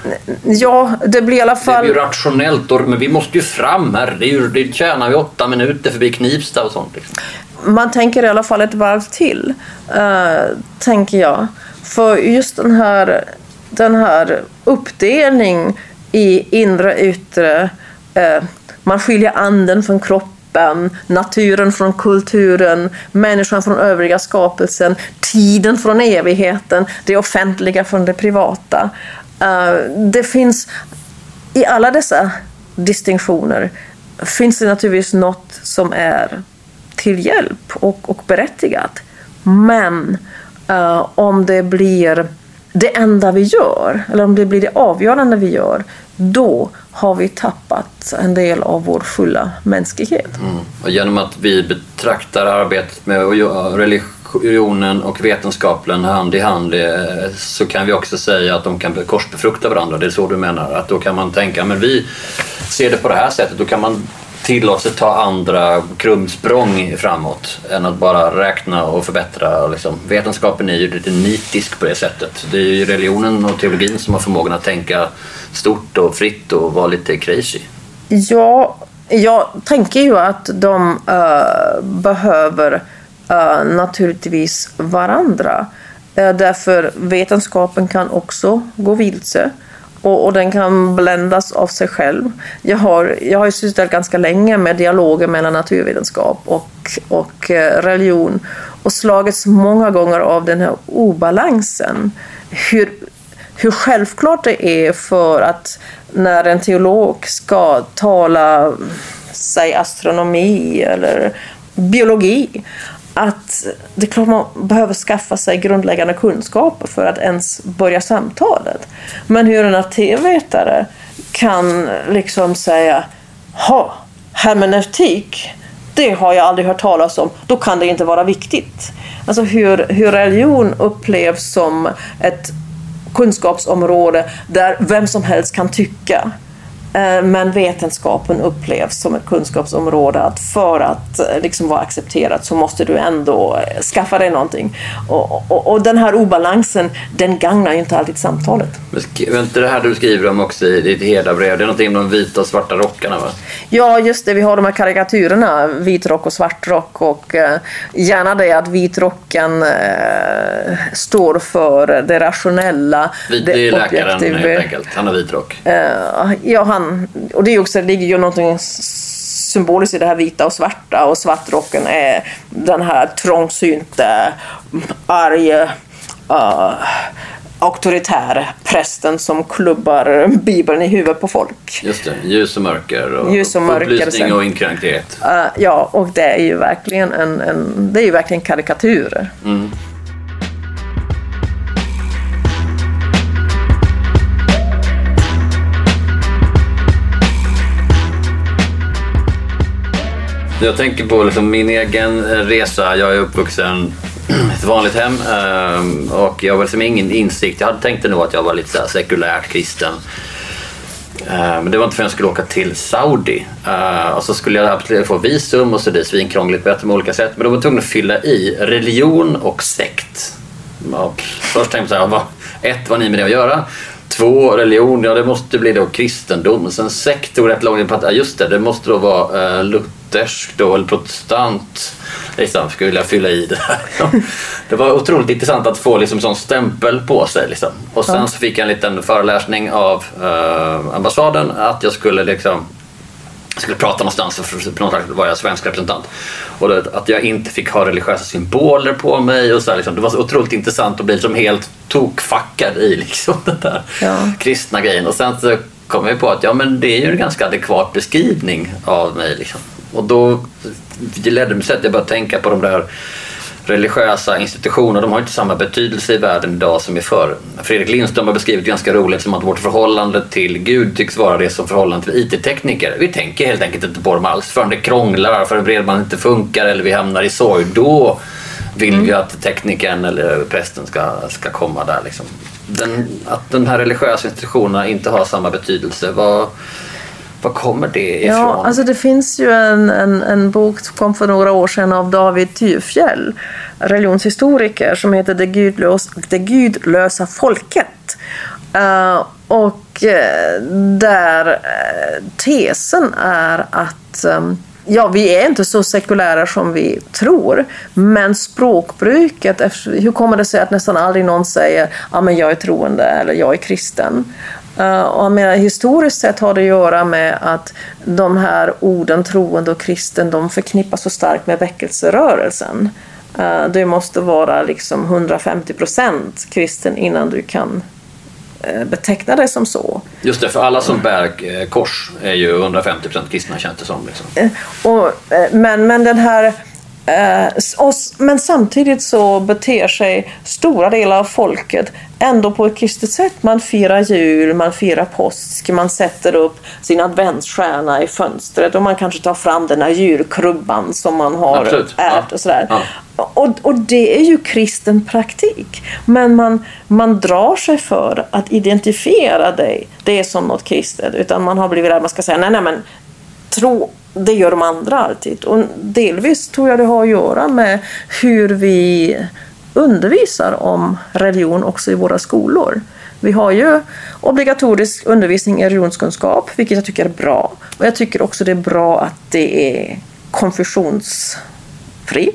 Ja, det blir i alla fall... Det blir rationellt, men vi måste ju fram här. Det tjänar vi 8 minuter förbi Knivsta och sånt. Liksom. Man tänker i alla fall ett varv till, tänker jag. För just den här uppdelning i inre och yttre, man skiljer anden från kroppen, naturen från kulturen, människan från övriga skapelsen, tiden från evigheten, det offentliga från det privata. Det finns i alla dessa distinktioner finns det naturligtvis något som är till hjälp och berättigat. Men om det blir det enda vi gör, eller om det blir det avgörande vi gör, då har vi tappat en del av vår fulla mänsklighet. Och genom att vi betraktar arbetet med religionen och vetenskapen hand i hand, så kan vi också säga att de kan korsbefrukta varandra. Det är så du menar, att då kan man tänka, men vi ser det på det här sättet, då kan man tillåta sig ta andra krumsprång framåt än att bara räkna och förbättra. Liksom. Vetenskapen är ju lite nitisk på det sättet. Det är ju religionen och teologin som har förmågan att tänka stort och fritt och vara lite crazy. Ja, jag tänker ju att de behöver naturligtvis varandra. Därför vetenskapen kan också gå vilse. Och den kan bländas av sig själv. Jag har ju sysslat ganska länge med dialoger mellan naturvetenskap och religion. Och slagits många gånger av den här obalansen. Hur självklart det är för att när en teolog ska tala, säg astronomi eller biologi, att det är klart man behöver skaffa sig grundläggande kunskaper för att ens börja samtalet. Men hur en atevetare kan liksom säga, hermeneutik, det har jag aldrig hört talas om, då kan det inte vara viktigt. Alltså hur religion upplevs som ett kunskapsområde där vem som helst kan tycka. Men vetenskapen upplevs som ett kunskapsområde att för att liksom vara accepterat så måste du ändå skaffa dig någonting. Och den här obalansen, den gagnar ju inte alltid samtalet. Men inte det här du skriver om också i ditt herdabrev, det är någonting om de vita och svarta rockarna, va? Ja, just det. Vi har de här karikatyrerna, vit rock och svart rock, och gärna det att vitrocken står för det rationella. Det är läkaren helt enkelt, han har vit rock. Ja, och det är också, det ligger ju någonting symboliskt i det här vita och svarta, och svartrocken är den här trångsynte, arg, auktoritär prästen som klubbar Bibeln i huvudet på folk. Just det, ljus och mörker och upplysning och inkränkthet. Ja, och det är ju verkligen det är ju verkligen karikatyrer. Mm. Jag tänker på liksom min egen resa. Jag är uppvuxen i ett vanligt hem och jag var liksom ingen insikt. Jag tänkte nog att jag var lite så här sekulärt kristen. Men det var inte förrän jag skulle åka till Saudi. Och så skulle jag få visum och så det är svinkrångligt på olika sätt. Men då var jag tvungen att fylla i religion och sekt. Och först tänkte jag så här, vad ni med det att göra? 2, religion, ja det måste bli då kristendom. Och sen sekt tog rätt långt på att just det måste då vara luthersk då, eller protestant. Liksom, skulle vilja fylla i det här. Det var otroligt intressant att få liksom sån stämpel på sig. Liksom. Och sen så fick jag en liten föreläsning av ambassaden att jag skulle prata någonstans för någon slags var jag svensk representant. Och att jag inte fick ha religiösa symboler på mig. Och så här, liksom. Det var så otroligt intressant att bli som helt tokfackad i liksom, den där kristna grejen. Och sen så kom jag på att men det är ju en ganska adekvat beskrivning av mig. Liksom. Och då ledde mig så att jag började tänka på de där religiösa institutioner. De har inte samma betydelse i världen idag som i förr. Fredrik Lindström har beskrivit ganska roligt som att vårt förhållande till Gud tycks vara det som förhållande till IT-tekniker. Vi tänker helt enkelt inte på dem alls. Förrän det krånglar, förrän bredband inte funkar eller vi hamnar i sorg, då vill vi att teknikern eller prästen ska komma där. Liksom. Att den här religiösa institutionerna inte har samma betydelse. Vad kommer det ifrån? Ja, alltså det finns ju en bok som kom för några år sedan av David Tyrfjell, religionshistoriker, som heter Det gudlösa folket. Och där tesen är att vi är inte så sekulära som vi tror, men språkbruket, hur kommer det sig att nästan aldrig någon säger men jag är troende eller jag är kristen? Och jag menar, historiskt sett har det att göra med att de här orden troende och kristen, de förknippas så starkt med väckelserörelsen. Du måste vara liksom 150% kristen innan du kan beteckna det som så. Just det, för alla som bär kors är ju 150% kristna, känns det som. Liksom. Men den här men samtidigt så beter sig stora delar av folket ändå på ett kristet sätt. Man firar jul, man firar påsk, man sätter upp sin adventsstjärna i fönstret och man kanske tar fram den här julkrubban som man har ärvt och sådär. Ja. Och det är ju kristen praktik. Men man drar sig för att identifiera det som något kristet, utan man har blivit rädd, man ska säga nej men tro, det gör de andra alltid. Och delvis tror jag det har att göra med hur vi undervisar om religion också i våra skolor. Vi har ju obligatorisk undervisning i religionskunskap, vilket jag tycker är bra. Och jag tycker också det är bra att det är konfessionsfri.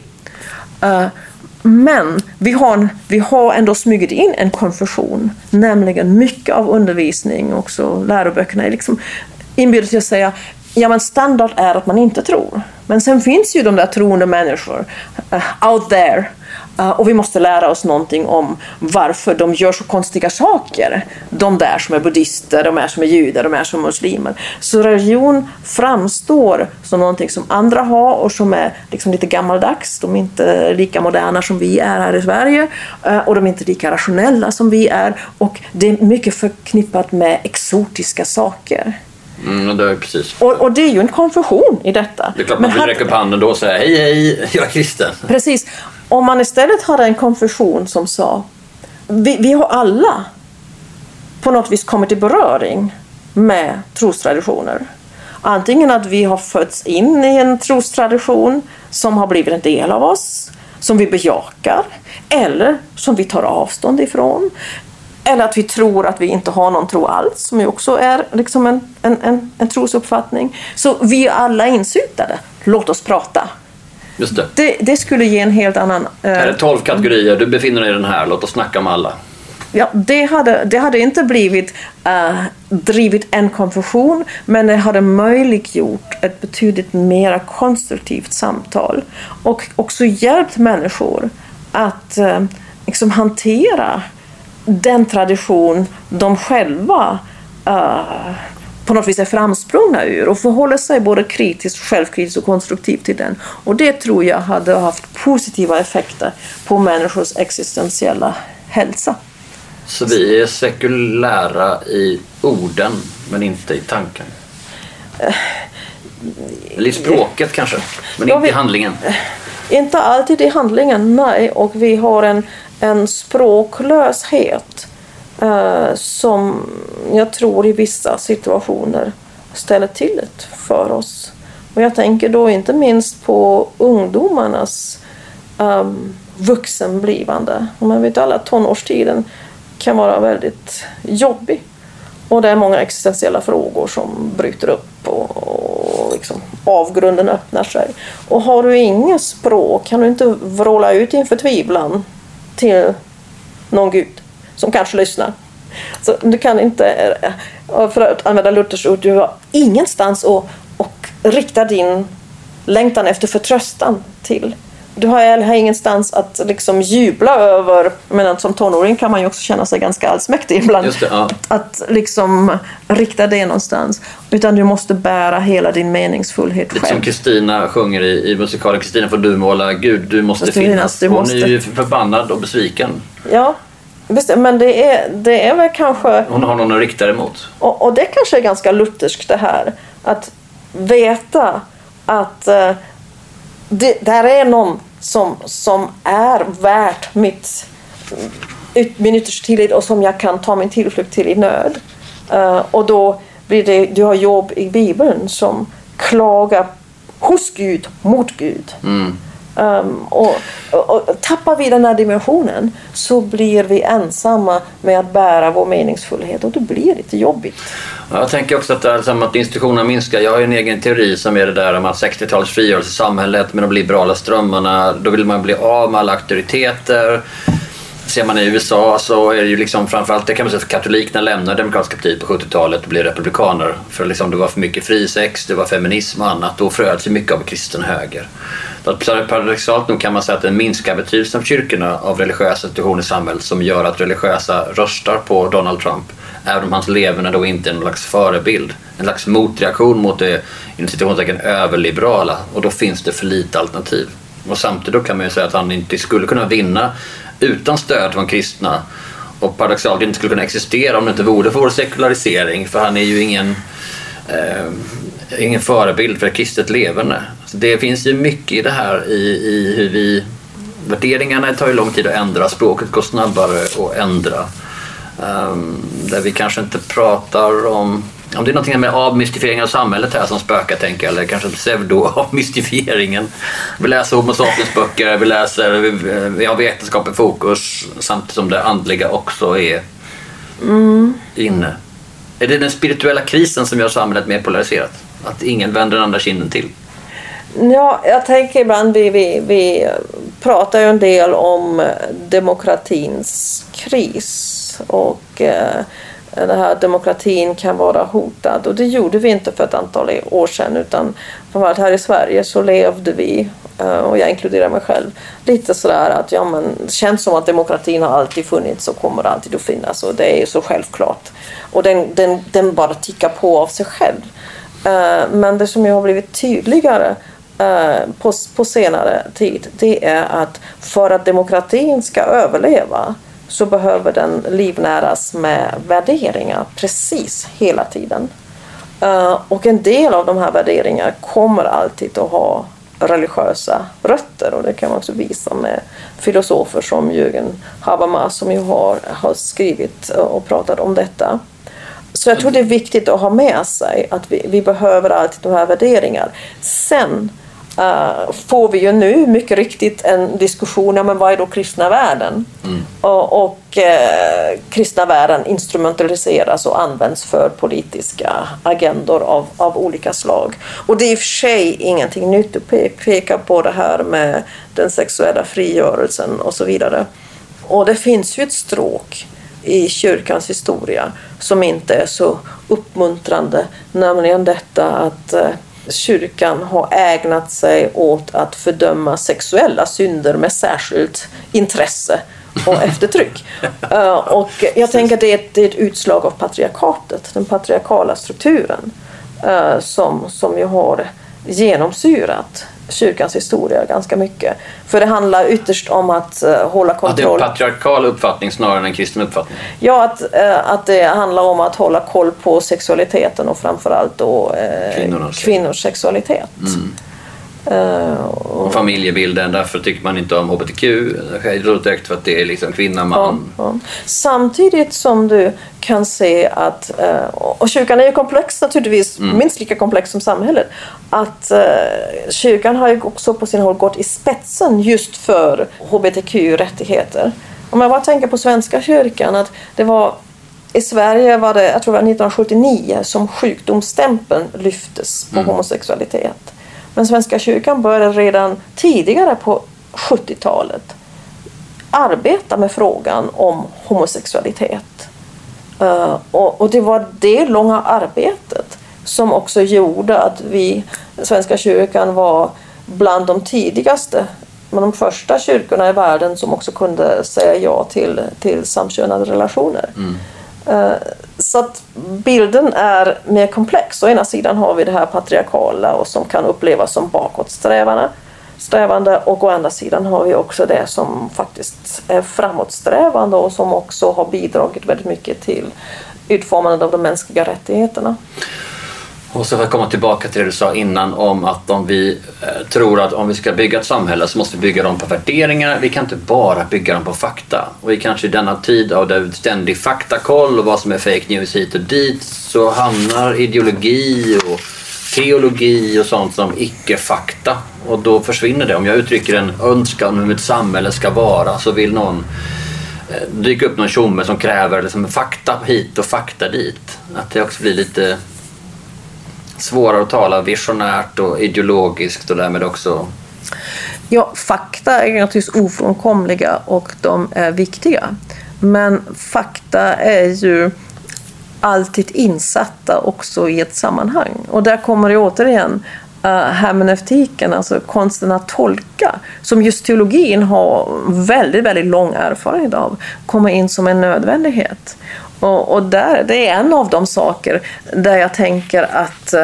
Men vi har ändå smugit in en konfession, nämligen mycket av undervisning, också läroböckerna är liksom inbjudet till att säga men standard är att man inte tror. Men sen finns ju de där troende människor out there. Och vi måste lära oss någonting om varför de gör så konstiga saker. De där som är buddister, de är som är judar, de är som muslimer. Så religion framstår som någonting som andra har och som är liksom lite gammaldags. De är inte lika moderna som vi är här i Sverige. Och de är inte lika rationella som vi är. Och det är mycket förknippat med exotiska saker. Det är precis. Och det är ju en konfession i detta. Det är klart man vill räcka upp handen då och säga hej, jag är kristen. Precis. Om man istället hade en konfession som sa vi har alla på något vis kommit i beröring med trostraditioner. Antingen att vi har fötts in i en trostradition som har blivit en del av oss, som vi bejakar, eller som vi tar avstånd ifrån. Eller att vi tror att vi inte har någon tro alls, som ju också är liksom en trosuppfattning. Så vi är alla insutade. Låt oss prata. Just det. Det skulle ge en helt annan... Här är 12 kategorier, du befinner dig i den här, låt oss snacka om alla. Ja, det hade inte blivit drivit en konfession, men det hade möjliggjort ett betydligt mer konstruktivt samtal. Och också hjälpt människor att liksom hantera den tradition de själva på något vis är framsprungna ur och förhåller sig både kritiskt, självkritiskt och konstruktivt till den. Och det tror jag hade haft positiva effekter på människors existentiella hälsa. Så vi är sekulära i orden men inte i tanken? Eller i språket kanske, men inte i handlingen? Inte alltid i handlingen, nej. Och vi har en språklöshet som jag tror i vissa situationer ställer till det för oss. Och jag tänker då inte minst på ungdomarnas vuxenblivande. Och man vet alla att tonårstiden kan vara väldigt jobbig. Och det är många existentiella frågor som bryter upp och liksom avgrunden öppnar sig. Och har du inget språk kan du inte vråla ut inför tvivlan till någon gud som kanske lyssnar. Så du kan inte, för att använda Luthers ord, du har ingenstans och rikta din längtan efter förtröstan till. Du har ingenstans att liksom jubla över, men som tonåring kan man ju också känna sig ganska allsmäktig ibland. Just det, ja. Att liksom rikta det någonstans. Utan du måste bära hela din meningsfullhet själv. Lite som Kristina sjunger i musikalen Kristina får du måla Gud, du måste finnas. Hon är ju förbannad och besviken. Ja, men det är väl kanske... Hon har någon att rikta emot. Och det kanske är ganska lutherskt det här. Att veta att där är någon som är värt min yttersta tillit och som jag kan ta min tillflykt till i nöd. Och då blir det, du har jobb i Bibeln som klagar hos Gud, mot Gud. Och tappar vi den här dimensionen så blir vi ensamma med att bära vår meningsfullhet och då blir det lite jobbigt. Jag tänker också att institutionerna minskar. Jag har en egen teori som är det där om att 60-talets frigörelse i samhället med de liberala strömmarna, då vill man bli av med alla auktoriteter. Ser man i USA så är det ju liksom framförallt, det kan man säga, för katolikerna lämnar demokratiska partiet på 70-talet och blir republikaner. För liksom det var för mycket frisex, det var feminism och annat. Då fröds ju mycket av kristen höger. Paradoxalt nog kan man säga att den minskar betydelsen av kyrkorna av religiösa institutioner i samhället som gör att religiösa röstar på Donald Trump. Även om hans leverne då inte är en slags förebild. En slags motreaktion mot det institutionstecken överliberala. Och då finns det för lite alternativ. Och samtidigt kan man ju säga att han inte skulle kunna vinna utan stöd från kristna. Och paradoxalt inte skulle kunna existera om det inte vore för vår sekularisering. För han är ju ingen förebild för ett kristet leverne. Så det finns ju mycket i det här i hur vi... Värderingarna tar ju lång tid att ändra. Språket går snabbare att ändra. Där vi kanske inte pratar om det är någonting med avmystifiering av samhället här som spökar, tänker jag, eller kanske pseudo-avmystifieringen. Vi läser Homo sapiens-böcker, vi har vetenskap i fokus samtidigt som det andliga också är inne. Är det den spirituella krisen som gör samhället mer polariserat? Att ingen vänder den andra kinden till? Ja, jag tänker ibland vi pratar ju en del om demokratins kris och den här demokratin kan vara hotad. Och det gjorde vi inte för ett antal år sedan, utan framförallt här i Sverige så levde vi, och jag inkluderar mig själv, lite sådär att det känns som att demokratin har alltid funnits och kommer alltid att finnas, och det är ju så självklart. Och den bara tickar på av sig själv. Men det som har blivit tydligare på senare tid, det är att för att demokratin ska överleva så behöver den livnäras med värderingar precis hela tiden. Och en del av de här värderingarna kommer alltid att ha religiösa rötter, och det kan man också visa med filosofer som Jürgen Habermas som ju har skrivit och pratat om detta. Så jag tror det är viktigt att ha med sig att vi behöver alltid de här värderingar. Sen får vi ju nu mycket riktigt en diskussion om vad är då kristna värden. Och kristna värden instrumentaliseras och används för politiska agendor av olika slag. Och det är i och för sig ingenting nytt att peka på det här med den sexuella frigörelsen och så vidare. Och det finns ju ett stråk i kyrkans historia som inte är så uppmuntrande, nämligen detta att kyrkan har ägnat sig åt att fördöma sexuella synder med särskilt intresse och eftertryck. Och jag tänker att det är ett utslag av patriarkatet, den patriarkala strukturen som ju har genomsyrat kyrkans historia ganska mycket. För det handlar ytterst om att hålla kontroll. Att det är en patriarkal uppfattning snarare än en kristen uppfattning? Ja, att det handlar om att hålla koll på sexualiteten och framförallt då kvinnors sexualitet. Och familjebilden, därför tycker man inte om HBTQ direkt för att det är liksom kvinna, man. Ja. Samtidigt som du kan se att, och kyrkan är ju komplex naturligtvis, minst lika komplex som samhället, att kyrkan har ju också på sin håll gått i spetsen just för HBTQ-rättigheter. Om jag bara tänker på Svenska kyrkan, att det var i Sverige var det, jag tror det var 1979 som sjukdomsstämpeln lyftes på homosexualitet. Men Svenska kyrkan började redan tidigare på 70-talet arbeta med frågan om homosexualitet. Och det var det långa arbetet som också gjorde att Svenska kyrkan var bland de tidigaste, men de första kyrkorna i världen som också kunde säga ja till samkönade relationer. Så att bilden är mer komplex. Å ena sidan har vi det här patriarkala och som kan upplevas som bakåtsträvande, och å andra sidan har vi också det som faktiskt är framåtsträvande och som också har bidragit väldigt mycket till utformandet av de mänskliga rättigheterna. Och så för att komma tillbaka till det du sa innan om att om vi tror att om vi ska bygga ett samhälle så måste vi bygga dem på värderingar. Vi kan inte bara bygga dem på fakta. Och vi kanske i denna tid av ständig faktakoll och vad som är fake news hit och dit så hamnar ideologi och teologi och sånt som icke-fakta. Och då försvinner det. Om jag uttrycker en önskan om hur ett samhälle ska vara, så vill någon dyka upp någon tjomme som kräver liksom fakta hit och fakta dit. Att det också blir lite svårare att tala visionärt och ideologiskt och därmed också... Ja, fakta är naturligtvis ofrånkomliga och de är viktiga. Men fakta är ju alltid insatta också i ett sammanhang. Och där kommer det återigen hermeneutiken, alltså konsten att tolka, som just teologin har väldigt, väldigt lång erfarenhet av, kommer in som en nödvändighet. Och där, det är en av de saker där jag tänker att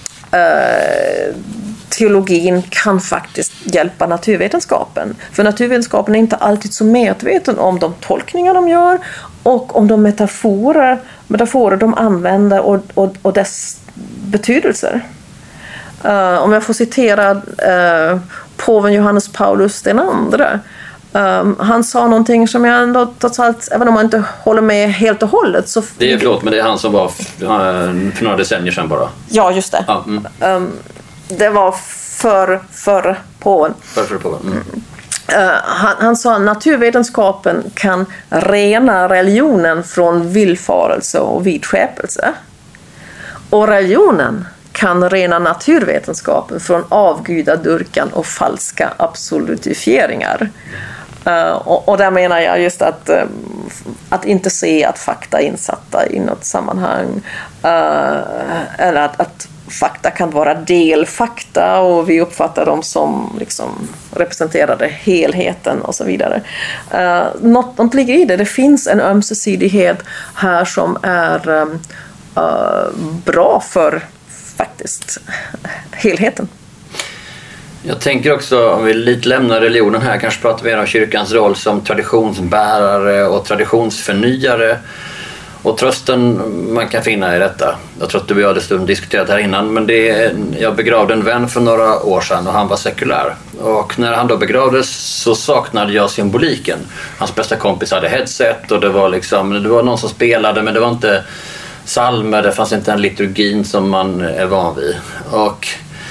teologin kan faktiskt hjälpa naturvetenskapen. För naturvetenskapen är inte alltid så medveten om de tolkningar de gör och om de metaforer de använder och dess betydelser. Om jag får citera påven Johannes Paulus den andra. Han sa någonting som jag ändå trots allt, även om man inte håller med helt och hållet. Så det är han som var för några decennier sedan bara. Ja, just det. Ja, det var för påven. För påven. Han sa att naturvetenskapen kan rena religionen från villfarelse och vidskepelse. Och religionen kan rena naturvetenskapen från avgudadyrkan och falska absolutifieringar. Och där menar jag just att inte se att fakta är insatta i något sammanhang, eller att fakta kan vara delfakta och vi uppfattar dem som liksom representerade helheten och så vidare. Något ligger i det. Det finns en ömsesidighet här som är bra för faktiskt helheten. Jag tänker också, om vi lite lämnar religionen här, kanske pratar mer om kyrkans roll som traditionsbärare och traditionsförnyare. Och trösten man kan finna i detta. Jag tror att du och jag hade diskuterat här innan, men jag begravde en vän för några år sedan och han var sekulär. Och när han då begravdes så saknade jag symboliken. Hans bästa kompis hade headset och det var någon som spelade, men det var inte psalmer, det fanns inte en liturgin som man är van vid. Och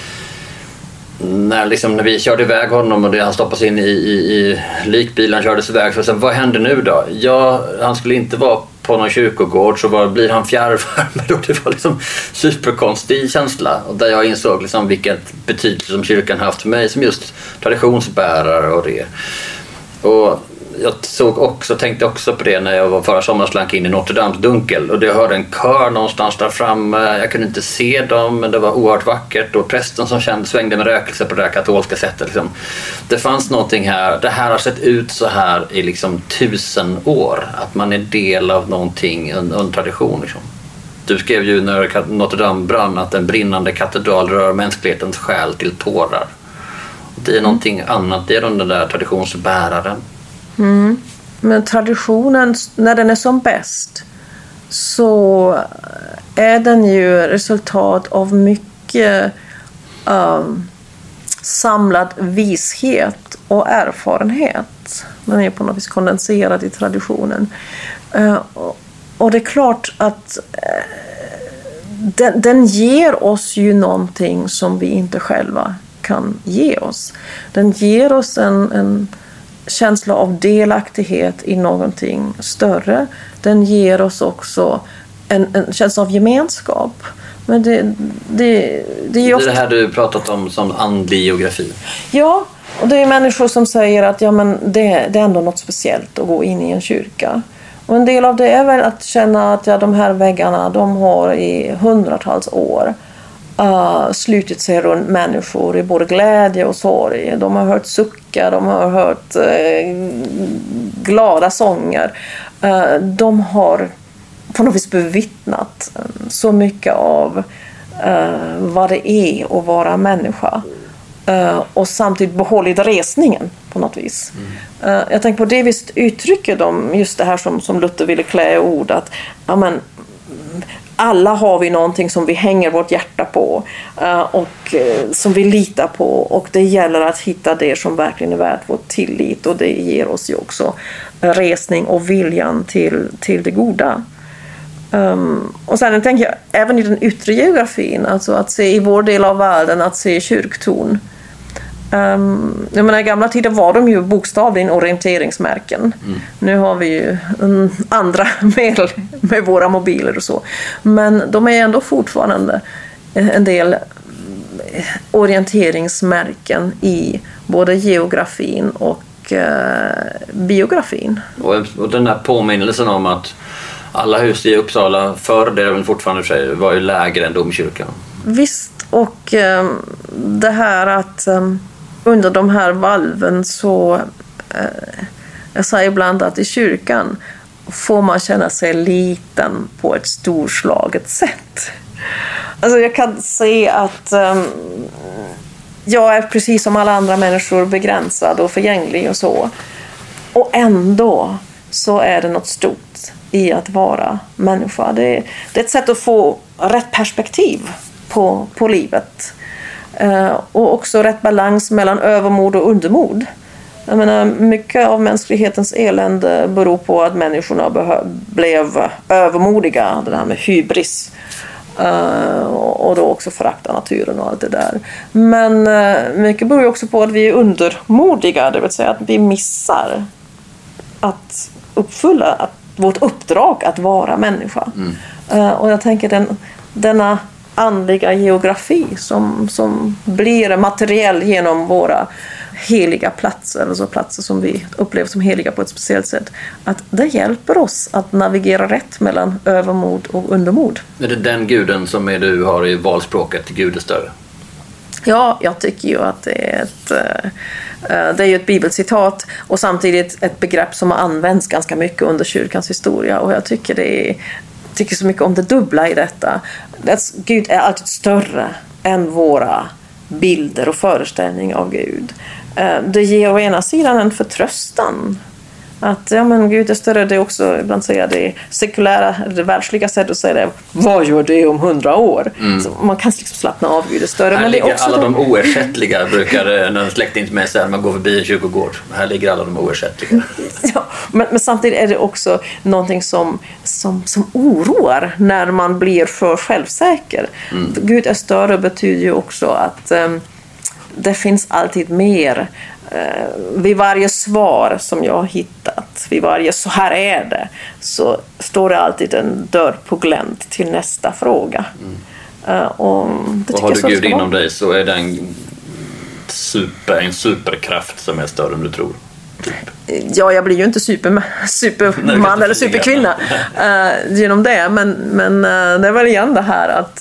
när vi körde iväg honom och han stoppades in i likbilen, kördes iväg, så vad händer nu då? Han skulle inte vara på någon kyrkogård, så blir han fjärrvärme då? Det var liksom superkonstig känsla, och där jag insåg liksom vilket betydelse som kyrkan haft för mig som just traditionsbärare och det. Och jag tänkte också på det när jag var förra sommaren, slank in i Notre Dames dunkel och jag hörde en kör någonstans där framme. Jag kunde inte se dem, men det var oerhört vackert, och prästen som svängde med rökelse på det där katolska sättet. Liksom. Det fanns någonting här. Det här har sett ut så här i 1000 år. Att man är del av någonting, en tradition. Liksom. Du skrev ju när Notre Dame brann att en brinnande katedral rör mänsklighetens själ till tårar. Det är någonting annat. Det är den där traditionsbäraren. Mm. Men traditionen, när den är som bäst, så är den ju resultat av mycket samlad vishet och erfarenhet. Den är på något vis kondenserad i traditionen. Och det är klart att den ger oss ju någonting som vi inte själva kan ge oss. Den ger oss en känsla av delaktighet i någonting större. Den ger oss också en känsla av gemenskap. Men det är ofta... Det här du pratat om som andlig geografi. Ja, och det är människor som säger att det är ändå något speciellt att gå in i en kyrka. Och en del av det är väl att känna att de här väggarna, de har i hundratals år slutit sig runt människor i både glädje och sorg. De har hört suckar, de har hört glada sånger. De har på något vis bevittnat så mycket av vad det är att vara människa. Och samtidigt behållit resningen på något vis. Jag tänker på det visst uttrycker de just det här som Luther ville klä i ord, att alla har vi någonting som vi hänger vårt hjärta på och som vi litar på, och det gäller att hitta det som verkligen är värt vår tillit, och det ger oss ju också resning och viljan till det goda. Och sen tänker jag även i den yttre geografin, alltså att se i vår del av världen, att se kyrktorn. Jag menar, i gamla tider var de ju bokstavligen orienteringsmärken. Nu har vi ju andra medel med våra mobiler och så. Men de är ändå fortfarande en del orienteringsmärken i både geografin och biografin. Och den där påminnelsen om att alla hus i Uppsala förr, det är väl fortfarande säger, var ju lägre än domkyrkan. Visst, och det här att under de här valven så jag säger ibland att i kyrkan får man känna sig liten på ett storslaget sätt. Alltså jag kan se att jag är precis som alla andra människor begränsad och förgänglig och så. Och ändå så är det något stort i att vara människa. Det är ett sätt att få rätt perspektiv på livet. Och också rätt balans mellan övermod och undermod. Jag menar, mycket av mänsklighetens elände beror på att människorna blev övermodiga. Det här med hybris. Och då också förakta naturen och allt det där. Men mycket beror också på att vi är undermodiga. Det vill säga att vi missar att uppfylla vårt uppdrag att vara människa. Och jag tänker denna andliga geografi som blir materiell genom våra heliga platser, alltså platser som vi upplever som heliga på ett speciellt sätt, att det hjälper oss att navigera rätt mellan övermod och undermod. Är det den guden som du har i valspråket, Gud är större? Ja, jag tycker ju att det är ju ett bibelcitat och samtidigt ett begrepp som har använts ganska mycket under kyrkans historia, och jag tycker så mycket om det dubbla i detta. Gud är alltid större än våra bilder och föreställningar av Gud. Det ger å ena sidan en förtröstan att Gud är större. Det är också, ibland säger det sekulära, det världsliga sättet att säga det, vad gör det om 100 år? Så man kan liksom slappna av, Gud är större. Här men det är ligger också alla de oersättliga, brukar när en släkting med sig, man går förbi en kyrkogård. Här ligger alla de oersättliga. Ja, men samtidigt är det också någonting som oroar när man blir för självsäker. Gud är större betyder ju också att det finns alltid mer. Vid varje svar som jag har hittat, vid varje så här är det, så står det alltid en dörr på glänt till nästa fråga. Och har du Gud inom dig så är det en superkraft som är större än du tror. Typ. Ja, jag blir ju inte superman eller superkvinna genom det, men det är väl igen det här att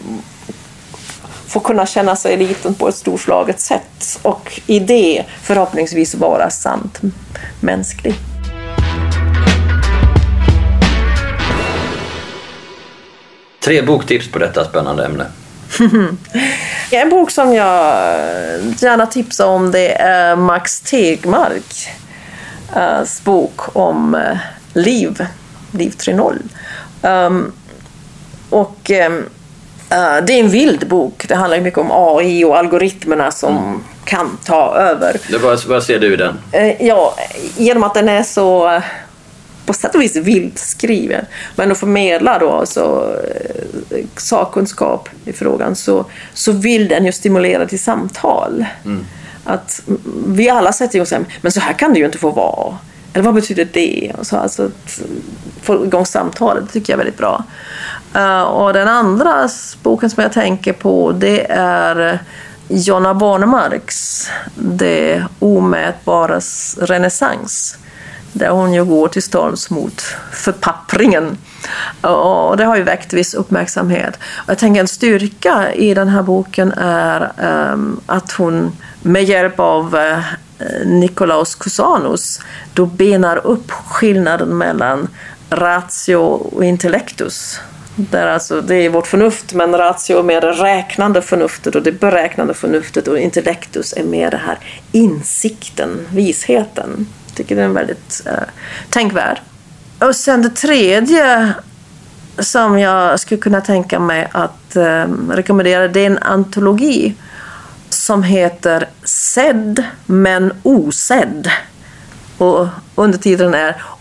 få kunna känna sig liten på ett storslaget sätt och i det förhoppningsvis vara sant mänsklig. Tre boktips på detta spännande ämne. En bok som jag gärna tipsar om, det är Max Tegmarks bok om Liv 3.0. Det är en vild bok. Det handlar mycket om AI och algoritmerna som kan ta över. Vad ser du i den? Ja, genom att den är så på sätt och vis vilt skriven, men att förmedla då alltså sakkunskap i frågan, så vill den ju stimulera till samtal. Att vi alla sätter oss men så här kan det ju inte få vara. Eller vad betyder det? Och så, alltså, att få igång samtalet, det tycker jag är väldigt bra. Och den andra boken som jag tänker på, det är Jonna Bornemarks Det omätbaras renässans, där hon ju går till storms mot förpappringen. Och det har ju väckt viss uppmärksamhet. Och jag tänker en styrka i den här boken är att hon med hjälp av Nikolaos Cusanus då benar upp skillnaden mellan ratio och intellectus. Där alltså det är vårt förnuft, men ratio är mer det räknande förnuftet och det beräknande förnuftet, och intellectus är mer det här insikten, visheten. Jag tycker det är en väldigt tänkvärd. Och sen det tredje som jag skulle kunna tänka mig att rekommendera, det är en antologi som heter Sedd men osedd. Och undertiteln är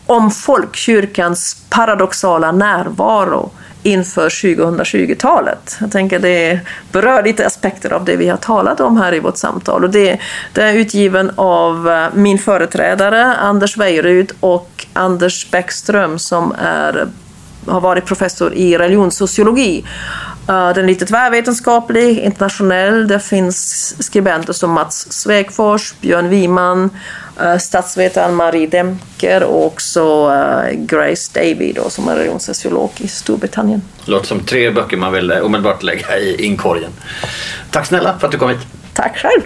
om folkkyrkans paradoxala närvaro inför 2020-talet. Jag tänker det berör lite aspekter av det vi har talat om här i vårt samtal. Och det är utgiven av min företrädare Anders Weirud och Anders Bäckström som har varit professor i religionssociologi. Den är lite tvärvetenskaplig, internationell. Det finns skribenter som Mats Svegfors, Björn Wiman, statsvetaren Marie Demker och också Grace Davey då, som är religionssociolog i Storbritannien. Låter som 3 böcker man vill omedelbart lägga i inkorgen. Tack snälla för att du kom hit. Tack själv.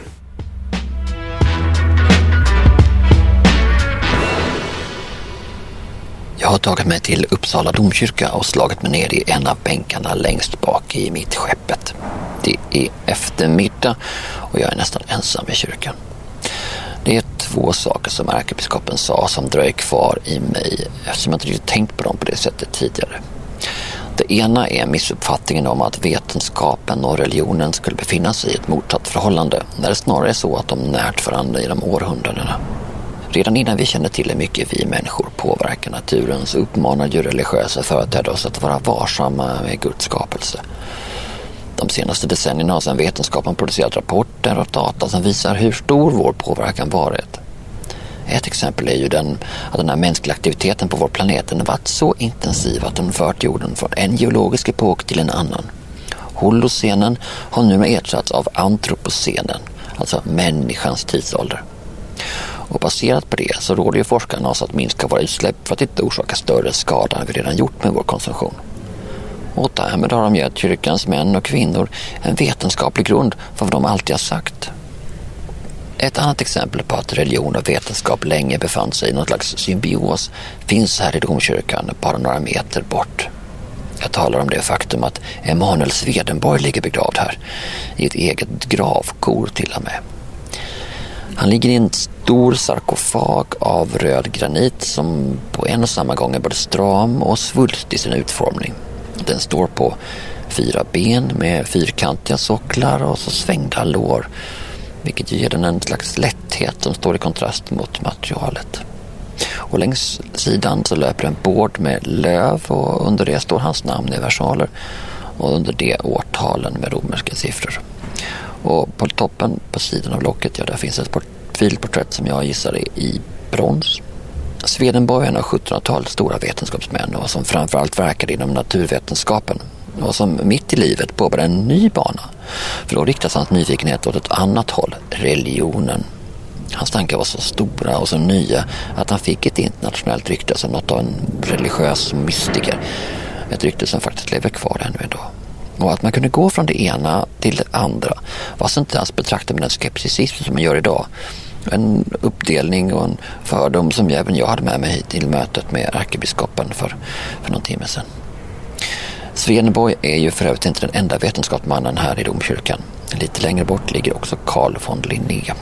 Jag har tagit mig till Uppsala domkyrka och slagit mig ner i en av bänkarna längst bak i mittskeppet. Det är eftermiddag och jag är nästan ensam i kyrkan. Det är 2 saker som ärkebiskopen sa som dröjer kvar i mig eftersom jag inte riktigt tänkt på dem på det sättet tidigare. Det ena är missuppfattningen om att vetenskapen och religionen skulle befinna sig i ett motsatt förhållande när det snarare är så att de närt varandra i de århundradena. Redan innan vi känner till hur mycket vi människor påverkar naturen så uppmanar ju religiösa företrädare oss att vara varsamma med Guds skapelse. De senaste decennierna har sedan vetenskapen producerat rapporter och data som visar hur stor vår påverkan varit. Ett exempel är ju att den här mänskliga aktiviteten på vår planet har varit så intensiv att den fört jorden från en geologisk epok till en annan. Holocenen har nu ersatts av antropocenen, alltså människans tidsålder. Och baserat på det så råder ju forskarna oss att minska våra utsläpp för att inte orsaka större skada än vi redan gjort med vår konsumtion. Och därmed har de gett kyrkans män och kvinnor en vetenskaplig grund för vad de alltid har sagt. Ett annat exempel på att religion och vetenskap länge befann sig i någon slags symbios finns här i domkyrkan bara några meter bort. Jag talar om det faktum att Emanuel Swedenborg ligger begravd här, i ett eget gravkor till och med. Han ligger i en stor sarkofag av röd granit som på en och samma gång är både stram och svulst i sin utformning. Den står på 4 ben med fyrkantiga socklar och så svängda lår, vilket ger den en slags lätthet som står i kontrast mot materialet. Och längs sidan så löper en bord med löv och under det står hans namn i versaler och under det årtalen med romerska siffror. Och på toppen på sidan av locket, där finns ett profilporträtt som jag gissar är i brons. Swedenborg är en av 1700-talets stora vetenskapsmän och som framförallt verkade inom naturvetenskapen och som mitt i livet påbörjade en ny bana. För då riktas hans nyfikenhet åt ett annat håll, religionen. Hans tankar var så stora och så nya att han fick ett internationellt rykte som något av en religiös mystiker. Ett rykte som faktiskt lever kvar ännu idag. Och att man kunde gå från det ena till det andra var så inte alls betraktat med den skepticism som man gör idag. En uppdelning och en fördom som även jag hade med mig till mötet med ärkebiskopen för någon timme sedan. Swedenborg är ju för övrigt inte den enda vetenskapsmannen här i domkyrkan. Lite längre bort ligger också Carl von Linné.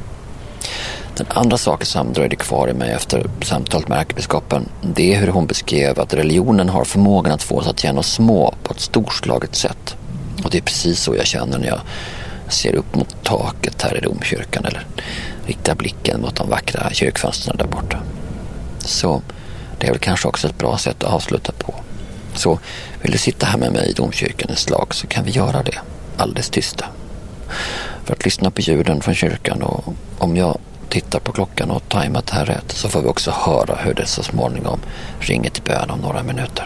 Den andra saken som dröjde kvar i mig efter samtalet med ärkebiskopen, det är hur hon beskrev att religionen har förmågan att få oss att känna oss små på ett storslaget sätt. Och det är precis så jag känner när jag ser upp mot taket här i domkyrkan eller riktar blicken mot de vackra kyrkfönsterna där borta. Så det är väl kanske också ett bra sätt att avsluta på. Så vill du sitta här med mig i domkyrkan ett slag så kan vi göra det alldeles tysta. För att lyssna på ljuden från kyrkan och om jag tittar på klockan och tajmat här rätt så får vi också höra hur det så småningom ringer till bön om några minuter.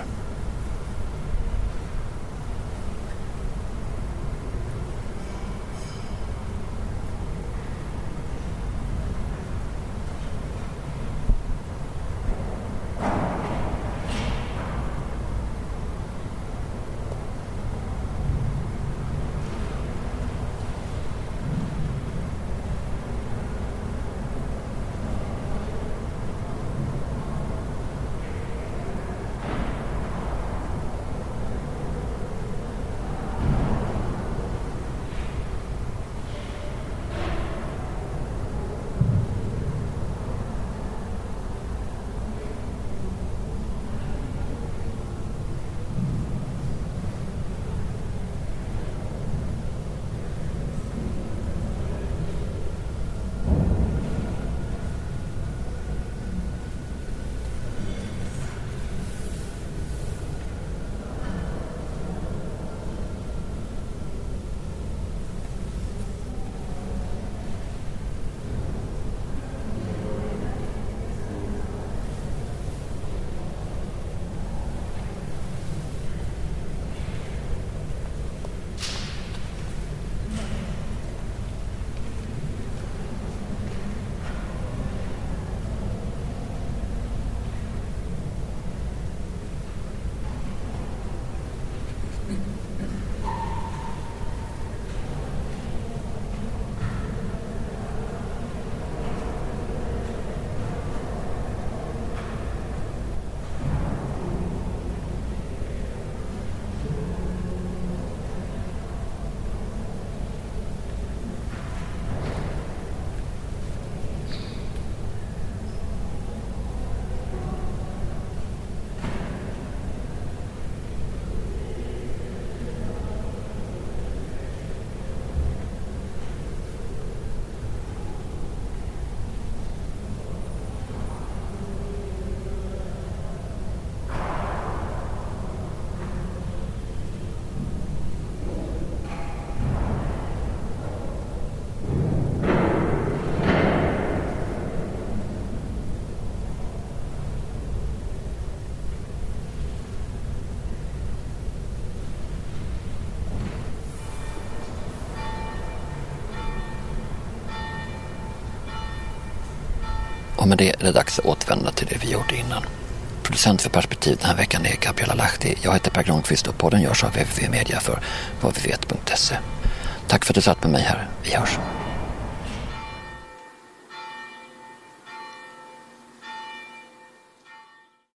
Och med det är det dags att återvända till det vi gjorde innan. Producent för Perspektiv den här veckan är Gabriella Lahti. Jag heter Per Granqvist och podden görs av www.media för vadvivet.se. Tack för att du satt med mig här. Vi hörs.